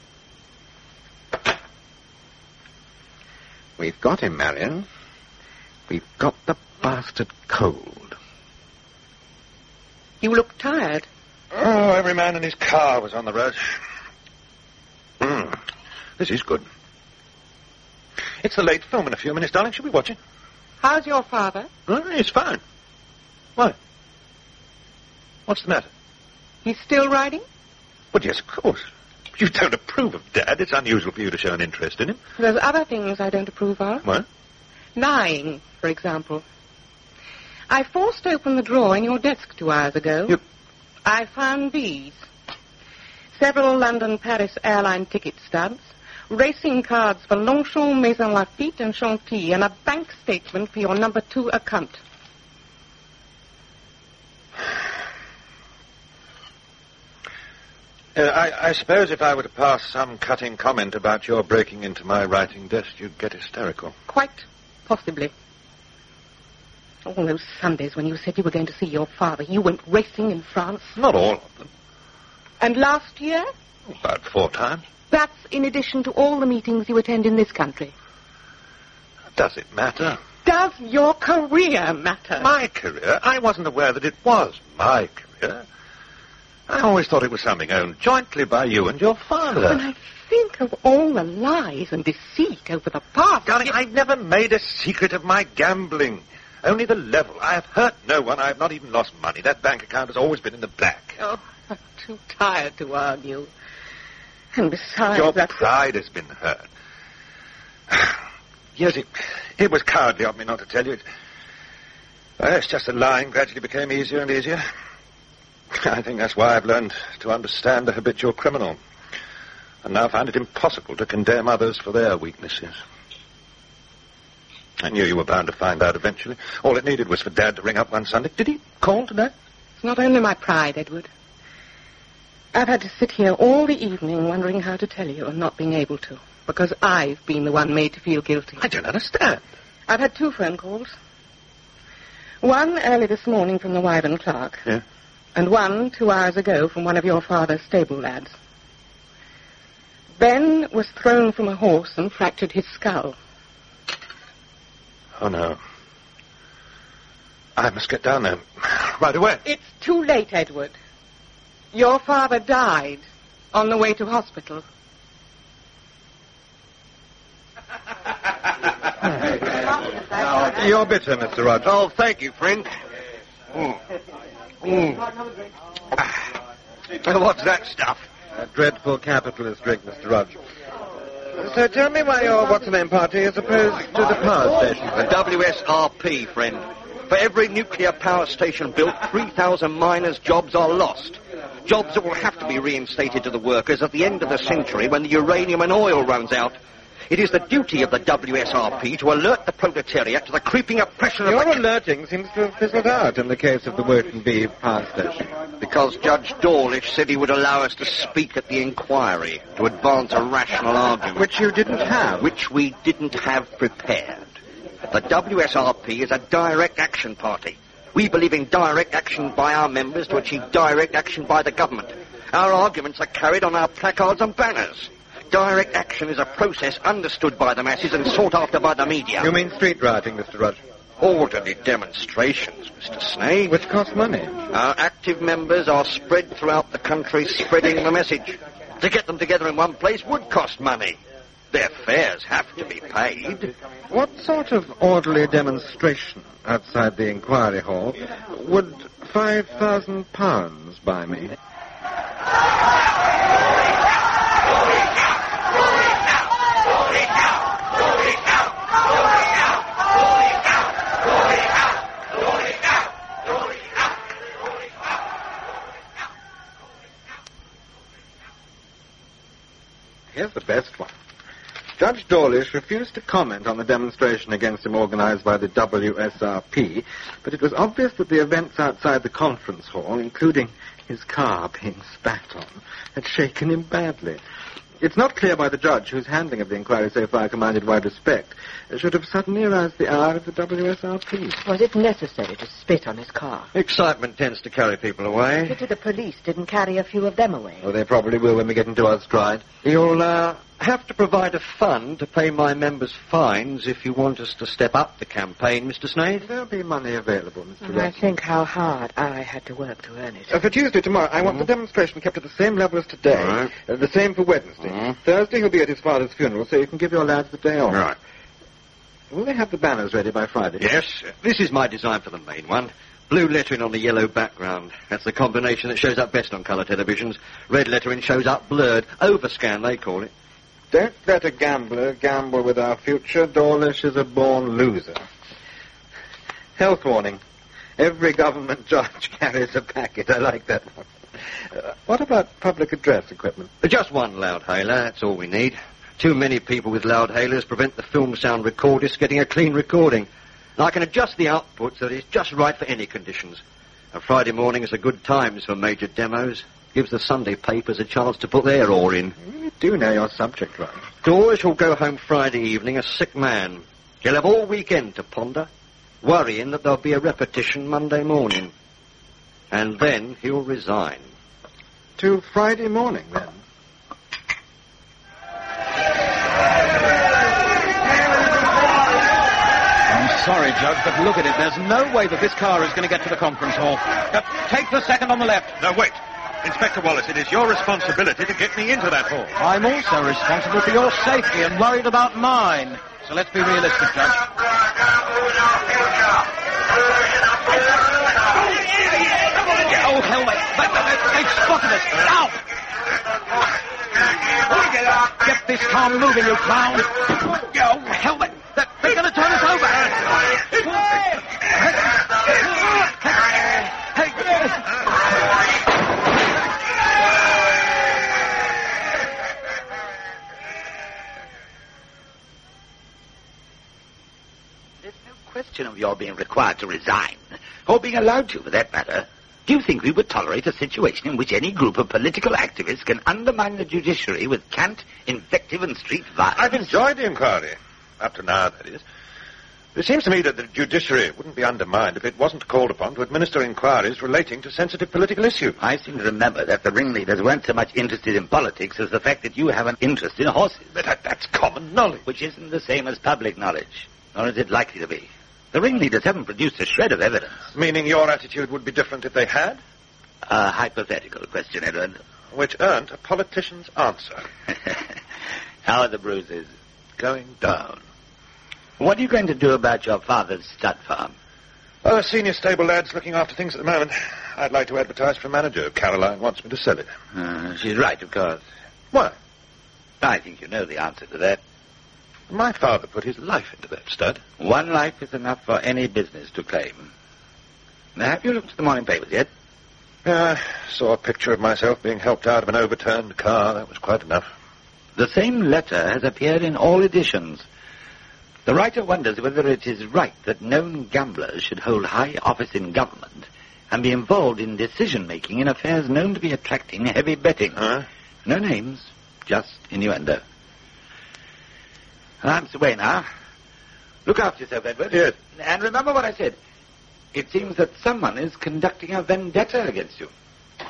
We've got him, Marion. We've got the bastard cold. You look tired. Oh, every man in his car was on the road. This is good. It's the late film in a few minutes, darling. Should we watch it? How's your father? He's fine. Why? What's the matter? He's still riding? Well, yes, of course. You don't approve of Dad. It's unusual for you to show an interest in him. There's other things I don't approve of. What? Lying, for example. I forced open the drawer in your desk 2 hours ago. I found these. Several London-Paris airline ticket stubs, racing cards for Longchamp, Maison Lafitte and Chantilly, and a bank statement for your number 2 account. I suppose if I were to pass some cutting comment about your breaking into my writing desk, you'd get hysterical. Quite possibly. All those Sundays when you said you were going to see your father, you went racing in France. Not all of them. And last year? About 4 times. That's in addition to all the meetings you attend in this country. Does it matter? Does your career matter? My career? I wasn't aware that it was my career. I always thought it was something owned jointly by you and your father. When I think of all the lies and deceit over the past... Darling, I've never made a secret of my gambling. Only the level. I have hurt no one. I have not even lost money. That bank account has always been in the black. Oh, I'm too tired to argue. And besides... Your pride has been hurt. Yes, it was cowardly of me not to tell you. It's just that lying gradually became easier and easier. I think that's why I've learned to understand the habitual criminal. And now find it impossible to condemn others for their weaknesses. I knew you were bound to find out eventually. All it needed was for Dad to ring up one Sunday. Did he call today? It's not only my pride, Edward. I've had to sit here all the evening wondering how to tell you and not being able to. Because I've been the one made to feel guilty. I don't understand. I've had 2 phone calls. One early this morning from the Wyvern clerk. Yeah? And one 2 hours ago from one of your father's stable lads. Ben was thrown from a horse and fractured his skull. Oh, no. I must get down there right away. It's too late, Edward. Your father died on the way to hospital. You're bitter, Mr. Roger. Oh, thank you, friend. What's that stuff? A dreadful capitalist drink, Mr. Rudge. So tell me why your what's-her-name party is opposed to the power station. The WSRP, friend. For every nuclear power station built, 3,000 miners' jobs are lost. Jobs that will have to be reinstated to the workers at the end of the century when the uranium and oil runs out. It is the duty of the WSRP to alert the proletariat to the creeping oppression of Your alerting seems to have fizzled out in the case of the Woking Bee power station. Because Judge Dawlish said he would allow us to speak at the inquiry to advance a rational argument. Which you didn't have. Which we didn't have prepared. The WSRP is a direct action party. We believe in direct action by our members to achieve direct action by the government. Our arguments are carried on our placards and banners. Direct action is a process understood by the masses and sought after by the media. You mean street rioting, Mr. Rudge? Orderly demonstrations, Mr. Snape. Which cost money. Our active members are spread throughout the country spreading the message. To get them together in one place would cost money. Their fares have to be paid. What sort of orderly demonstration outside the inquiry hall would £5,000 buy me? Here's the best one. Judge Dawlish refused to comment on the demonstration against him organized by the WSRP, but it was obvious that the events outside the conference hall, including his car being spat on, had shaken him badly. It's not clear why the judge, whose handling of the inquiry so far commanded wide respect, should have suddenly aroused the ire of the WSRP. Was it necessary to spit on his car? Excitement tends to carry people away. Pity the police didn't carry a few of them away. Oh, they probably will when we get into our stride. You'll have to provide a fund to pay my members' fines if you want us to step up the campaign, Mr. Snaith. There'll be money available, Mr. I think how hard I had to work to earn it. For Tuesday, tomorrow, I want the demonstration kept at the same level as today. Right. The same for Wednesday. Thursday, he'll be at his father's funeral, so you can give your lads the day off. Right. Will they have the banners ready by Friday? Yes. This is my design for the main one. Blue lettering on the yellow background. That's the combination that shows up best on colour televisions. Red lettering shows up blurred. Overscan, they call it. Don't let a gambler gamble with our future. Dawlish is a born loser. Health warning. Every government judge carries a packet. I like that one. What about public address equipment? Just one loudhailer, that's all we need. Too many people with loudhailers prevent the film sound recordist getting a clean recording. And I can adjust the output so that it's just right for any conditions. A Friday morning is a good times for major demos. Gives the Sunday papers a chance to put their oar in. You do know your subject, right? Dawes will go home Friday evening a sick man. He'll have all weekend to ponder, worrying that there'll be a repetition Monday morning. And then he'll resign. To Friday morning, then? I'm sorry, Judge, but look at it. There's no way that this car is going to get to the conference hall. Take the second on the left. No, wait. Inspector Wallace, it is your responsibility to get me into that hall. I'm also responsible for your safety and worried about mine. So let's be realistic, Judge. Oh, hell, they've spotted us. Ow! Get this car moving, you clown. Oh, hell, they're going to turn us over. There's no question of your being required to resign, or being allowed to, for that matter. Do you think we would tolerate a situation in which any group of political activists can undermine the judiciary with cant, invective, and street violence? I've enjoyed the inquiry. Up to now, that is. It seems to me that the judiciary wouldn't be undermined if it wasn't called upon to administer inquiries relating to sensitive political issues. I seem to remember that the ringleaders weren't so much interested in politics as the fact that you have an interest in horses. But that's common knowledge. Which isn't the same as public knowledge, nor is it likely to be. The ringleaders haven't produced a shred of evidence. Meaning your attitude would be different if they had? A hypothetical question, Edward. Which earned a politician's answer. How are the bruises? Going down. What are you going to do about your father's stud farm? Well, a senior stable lad's looking after things at the moment. I'd like to advertise for a manager. Caroline wants me to sell it. She's right, of course. Why? I think you know the answer to that. My father put his life into that stud. One life is enough for any business to claim. Now, have you looked at the morning papers yet? Yeah, I saw a picture of myself being helped out of an overturned car. That was quite enough. The same letter has appeared in all editions. The writer wonders whether it is right that known gamblers should hold high office in government and be involved in decision-making in affairs known to be attracting heavy betting. Huh? No names, just innuendo. I'm away now. Look after yourself, Edward. Yes. And remember what I said. It seems that someone is conducting a vendetta against you.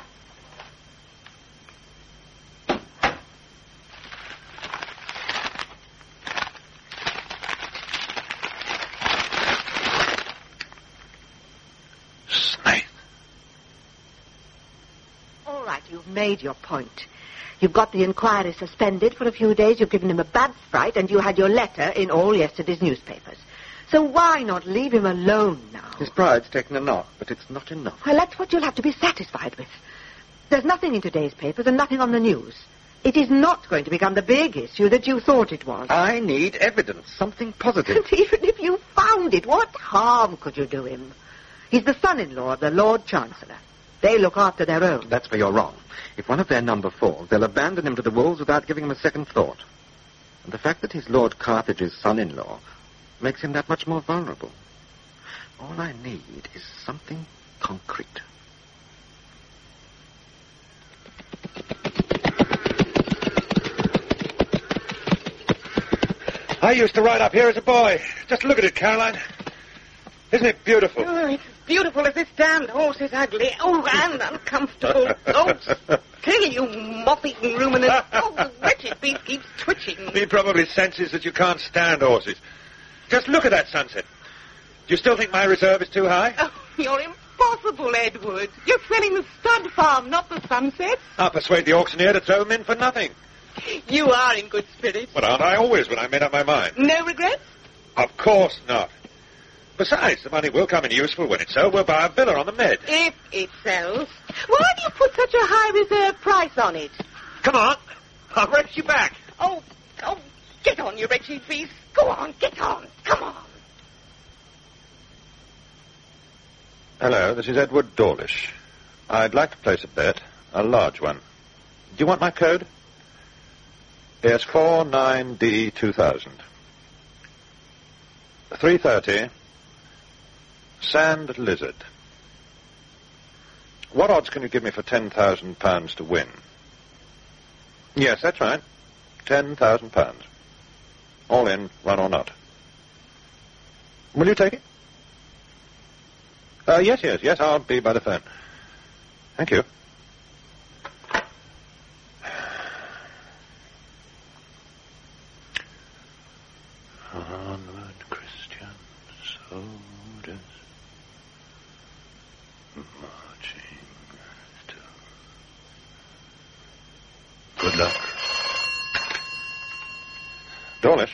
Snaith. All right, you've made your point. You've got the inquiry suspended for a few days, you've given him a bad fright, and you had your letter in all yesterday's newspapers. So why not leave him alone now? His pride's taken a knock, but it's not enough. Well, that's what you'll have to be satisfied with. There's nothing in today's papers and nothing on the news. It is not going to become the big issue that you thought it was. I need evidence, something positive. And even if you found it, what harm could you do him? He's the son-in-law of the Lord Chancellor. They look after their own. That's where you're wrong. If one of their number falls, they'll abandon him to the wolves without giving him a second thought. And the fact that he's Lord Carthage's son-in-law makes him that much more vulnerable. All I need is something concrete. I used to ride up here as a boy. Just look at it, Caroline. Isn't it beautiful? Oh, it's beautiful as this damned horse is ugly. Oh, and uncomfortable. Oh, stay, you moth-eaten ruminant. Oh, the wretched beast keeps twitching. He probably senses that you can't stand horses. Just look at that sunset. Do you still think my reserve is too high? Oh, you're impossible, Edward. You're selling the stud farm, not the sunsets. I'll persuade the auctioneer to throw them in for nothing. You are in good spirits. But aren't I always when I made up my mind? No regrets? Of course not. Besides, the money will come in useful when it's sold. We'll buy a villa on the Med. If it sells. Why do you put such a high reserve price on it? Come on. I'll race you back. Oh, get on, you wretched beast. Go on, get on. Come on. Hello, this is Edward Dawlish. I'd like to place a bet, a large one. Do you want my code? Yes, 49D2000. 3:30, Sand Lizard. What odds can you give me for £10,000 to win? Yes, that's right. £10,000. All in, run or not. Will you take it? Yes, I'll be by the phone. Thank you. Onward, Christian soldiers, marching to... Good luck. Dawlish.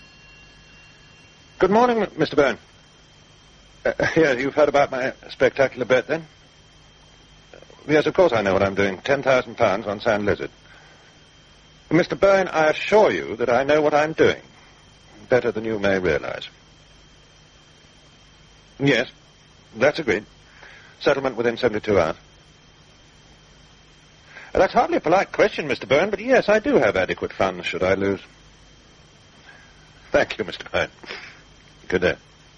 Good morning, Mr. Byrne. Here, you've heard about my spectacular bet, then? Yes, of course I know what I'm doing. £10,000 on Sand Lizard. Mr. Byrne, I assure you that I know what I'm doing. Better than you may realize. Yes, that's agreed. Settlement within 72 hours. That's hardly a polite question, Mr. Byrne, but yes, I do have adequate funds should I lose. Thank you, Mr. Byrne. Good day.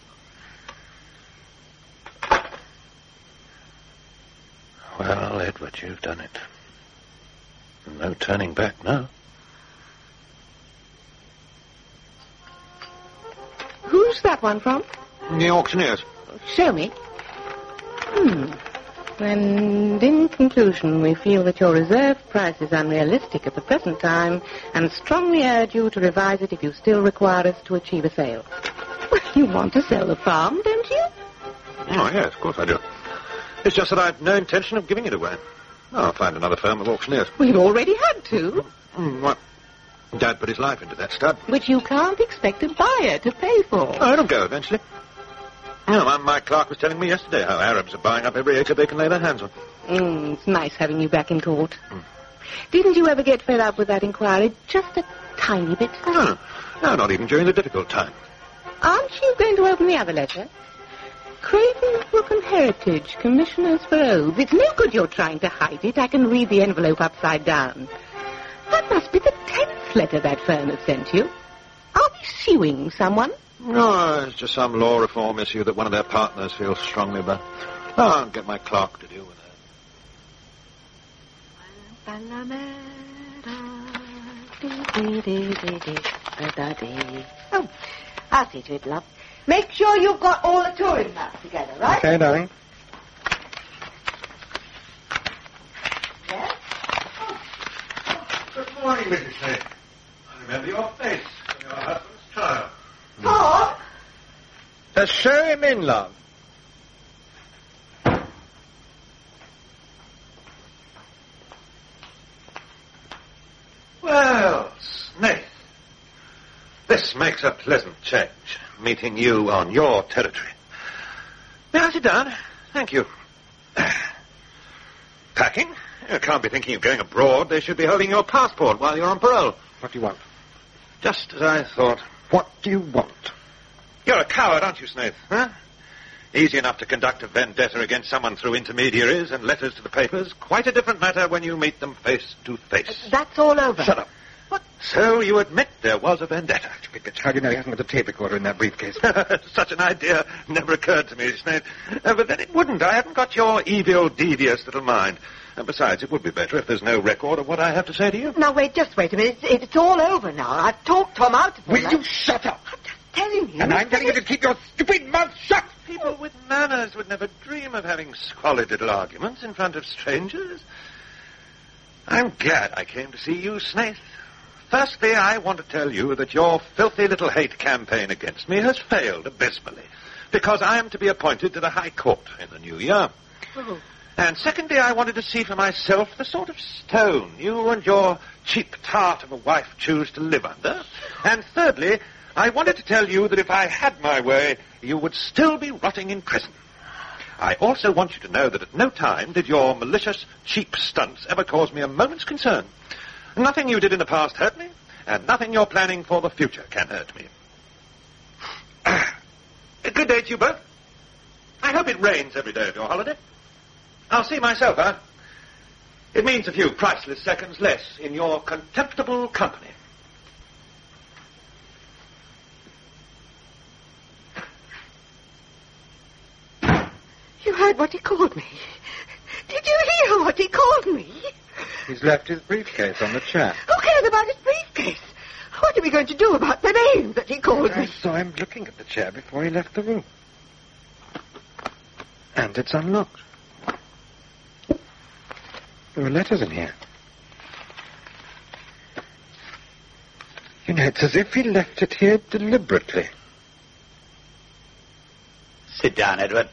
Well, Edward, you've done it. No turning back now. Who's that one from? The auctioneers. Show me. And in conclusion, we feel that your reserve price is unrealistic at the present time and strongly urge you to revise it if you still require us to achieve a sale. Well, you want to sell the farm, don't you? Oh, yes, of course I do. It's just that I've no intention of giving it away. I'll find another firm of auctioneers. We've already had two. What? Dad put his life into that stud. Which you can't expect a buyer to pay for. Oh, it'll go eventually. My clerk was telling me yesterday how Arabs are buying up every acre they can lay their hands on. It's nice having you back in court. Didn't you ever get fed up with that inquiry just a tiny bit? No, not even during the difficult time. Aren't you going to open the other letter? Craven Brook and Heritage, Commissioners for Oaths. It's no good you're trying to hide it. I can read the envelope upside down. That must be the 10th letter that firm has sent you. Are we suing someone? No, it's just some law reform issue that one of their partners feels strongly about. I'll get my clerk to deal with it. Oh, I'll see to it, love. Make sure you've got all the touring maps together, right? Okay, darling. Yes? Good morning, Mrs. Smith. I remember your face from your husband's trial. Paul? Show him in, love. Well, Smith, this makes a pleasant change, meeting you on your territory. May I sit down? Thank you. Packing? You can't be thinking of going abroad. They should be holding your passport while you're on parole. What do you want? Just as I thought. What do you want? You're a coward, aren't you, Snaith? Huh? Easy enough to conduct a vendetta against someone through intermediaries and letters to the papers. Quite a different matter when you meet them face to face. That's all over. Shut up. What? So you admit there was a vendetta? How do you know he hasn't got a tape recorder in that briefcase? Such an idea never occurred to me, Snaith. But then it wouldn't. I haven't got your evil, devious little mind. And besides, it would be better if there's no record of what I have to say to you. Now, just wait a minute. It's all over now. I've talked Tom out of it. Will you shut up? I'm just telling you. And I'm telling you to keep your stupid mouth shut. People with manners would never dream of having squalid little arguments in front of strangers. I'm glad I came to see you, Snaith. Firstly, I want to tell you that your filthy little hate campaign against me has failed abysmally, because I am to be appointed to the High Court in the new year. Oh. And secondly, I wanted to see for myself the sort of stone you and your cheap tart of a wife choose to live under. And thirdly, I wanted to tell you that if I had my way, you would still be rotting in prison. I also want you to know that at no time did your malicious, cheap stunts ever cause me a moment's concern. Nothing you did in the past hurt me, and nothing you're planning for the future can hurt me. Good day to you both. I hope it rains every day of your holiday. I'll see myself, huh? It means a few priceless seconds less in your contemptible company. You heard what he called me. Did you hear what he called me? He's left his briefcase on the chair. Who cares about his briefcase? What are we going to do about the name that he called I me? saw him looking at the chair before he left the room. And it's unlocked. There are letters in here. You know, it's as if he left it here deliberately. Sit down, Edward.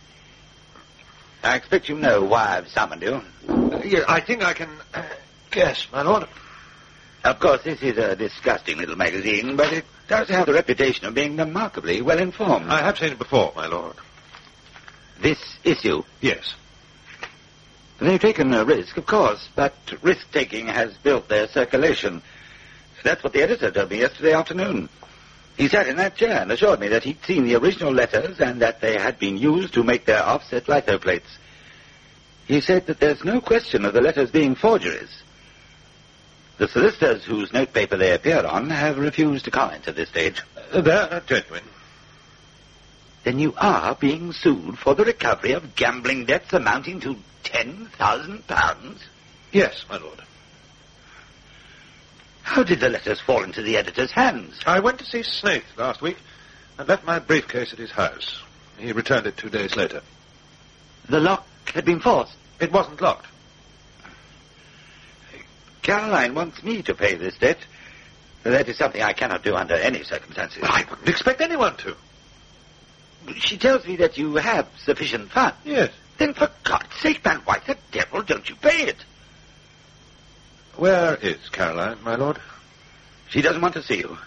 I expect you know why I've summoned you. Yeah, I think I can guess, my lord. Of course, this is a disgusting little magazine, but it does have the reputation of being remarkably well informed. I have seen it before, my lord. This issue? Yes. They've taken a risk, of course, but risk-taking has built their circulation. That's what the editor told me yesterday afternoon. He sat in that chair and assured me that he'd seen the original letters and that they had been used to make their offset lithoplates. He said that there's no question of the letters being forgeries. The solicitors whose notepaper they appear on have refused to comment at this stage. They're genuine. Then you are being sued for the recovery of gambling debts amounting to £10,000? Yes, my lord. How did the letters fall into the editor's hands? I went to see Snaith last week and left my briefcase at his house. He returned it 2 days later. The lock had been forced? It wasn't locked. Caroline wants me to pay this debt. That is something I cannot do under any circumstances. I wouldn't expect anyone to. She tells me that you have sufficient funds. Yes. Then for God's sake, man, why the devil don't you pay it? Where is Caroline, my lord? She doesn't want to see you.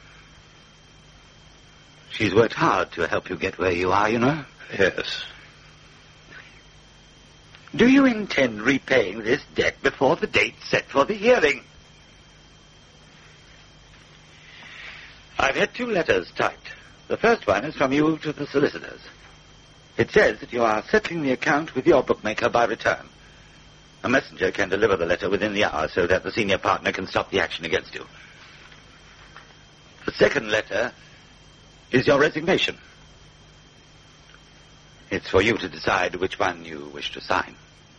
She's worked hard to help you get where you are, you know. Yes. Do you intend repaying this debt before the date set for the hearing? I've had 2 letters typed. The first one is from you to the solicitors. It says that you are settling the account with your bookmaker by return. A messenger can deliver the letter within the hour so that the senior partner can stop the action against you. The second letter is your resignation. It's for you to decide which one you wish to sign.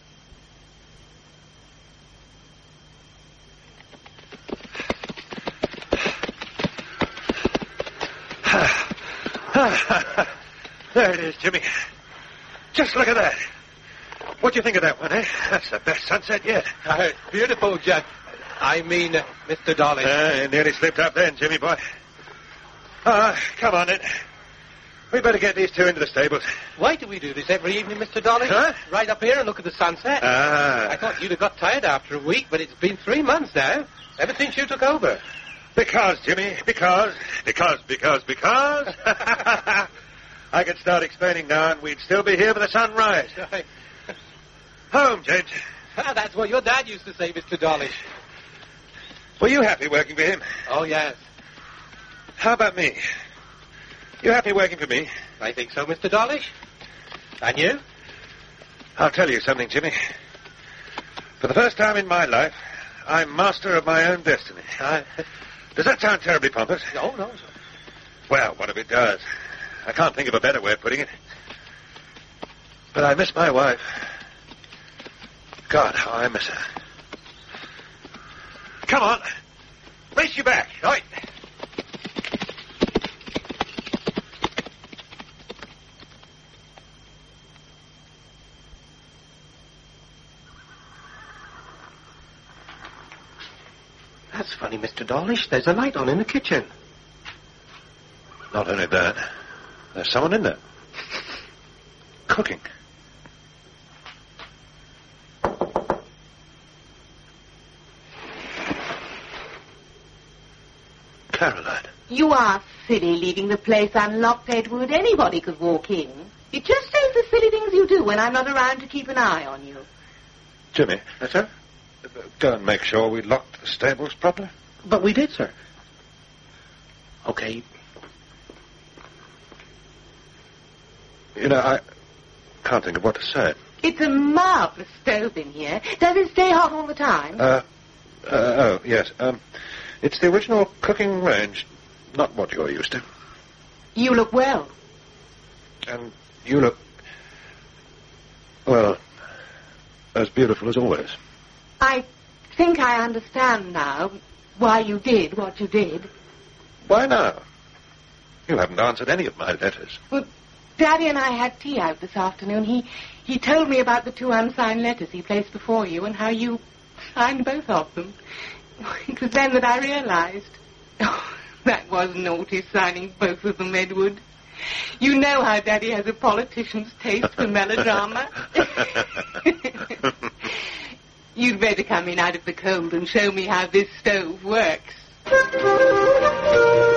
There it is, Jimmy. Just look at that. What do you think of that one, eh? That's the best sunset yet. Beautiful, Jack. I mean, Mr. Darling. You nearly slipped up then, Jimmy boy. Come on, then. We better get these 2 into the stables. Why do we do this every evening, Mr. Darling? Huh? Right up here and look at the sunset. I thought you'd have got tired after a week, but it's been 3 months now, ever since you took over. Because, Jimmy, because. I could start explaining now, and we'd still be here for the sunrise. Home, James. That's what your dad used to say, Mr. Dawlish. Were you happy working for him? Oh, yes. How about me? You happy working for me? I think so, Mr. Dawlish. And you? I'll tell you something, Jimmy. For the first time in my life, I'm master of my own destiny. Does that sound terribly pompous? No, sir. Well, what if it does? I can't think of a better way of putting it. But I miss my wife. God, how I miss her. Come on. Race you back. Right. That's funny, Mr. Dawlish. There's a light on in the kitchen. Not only that, there's someone in there. Cooking. Caroline. You are silly leaving the place unlocked, Edward. Anybody could walk in. It just says the silly things you do when I'm not around to keep an eye on you. Jimmy. Yes, sir? Go and make sure we locked the stables properly. But we did, sir. Okay. You know, I can't think of what to say. It's a marvelous stove in here. Does it stay hot all the time? Oh, yes. It's the original cooking range, not what you're used to. You look well. And you look, well, as beautiful as always. I think I understand now why you did what you did. Why now? You haven't answered any of my letters. Well, Daddy and I had tea out this afternoon. He told me about the 2 unsigned letters he placed before you and how you signed both of them. It was then that I realized. Oh, that was naughty, signing both of them, Edward. You know how Daddy has a politician's taste for melodrama. You'd better come in out of the cold and show me how this stove works.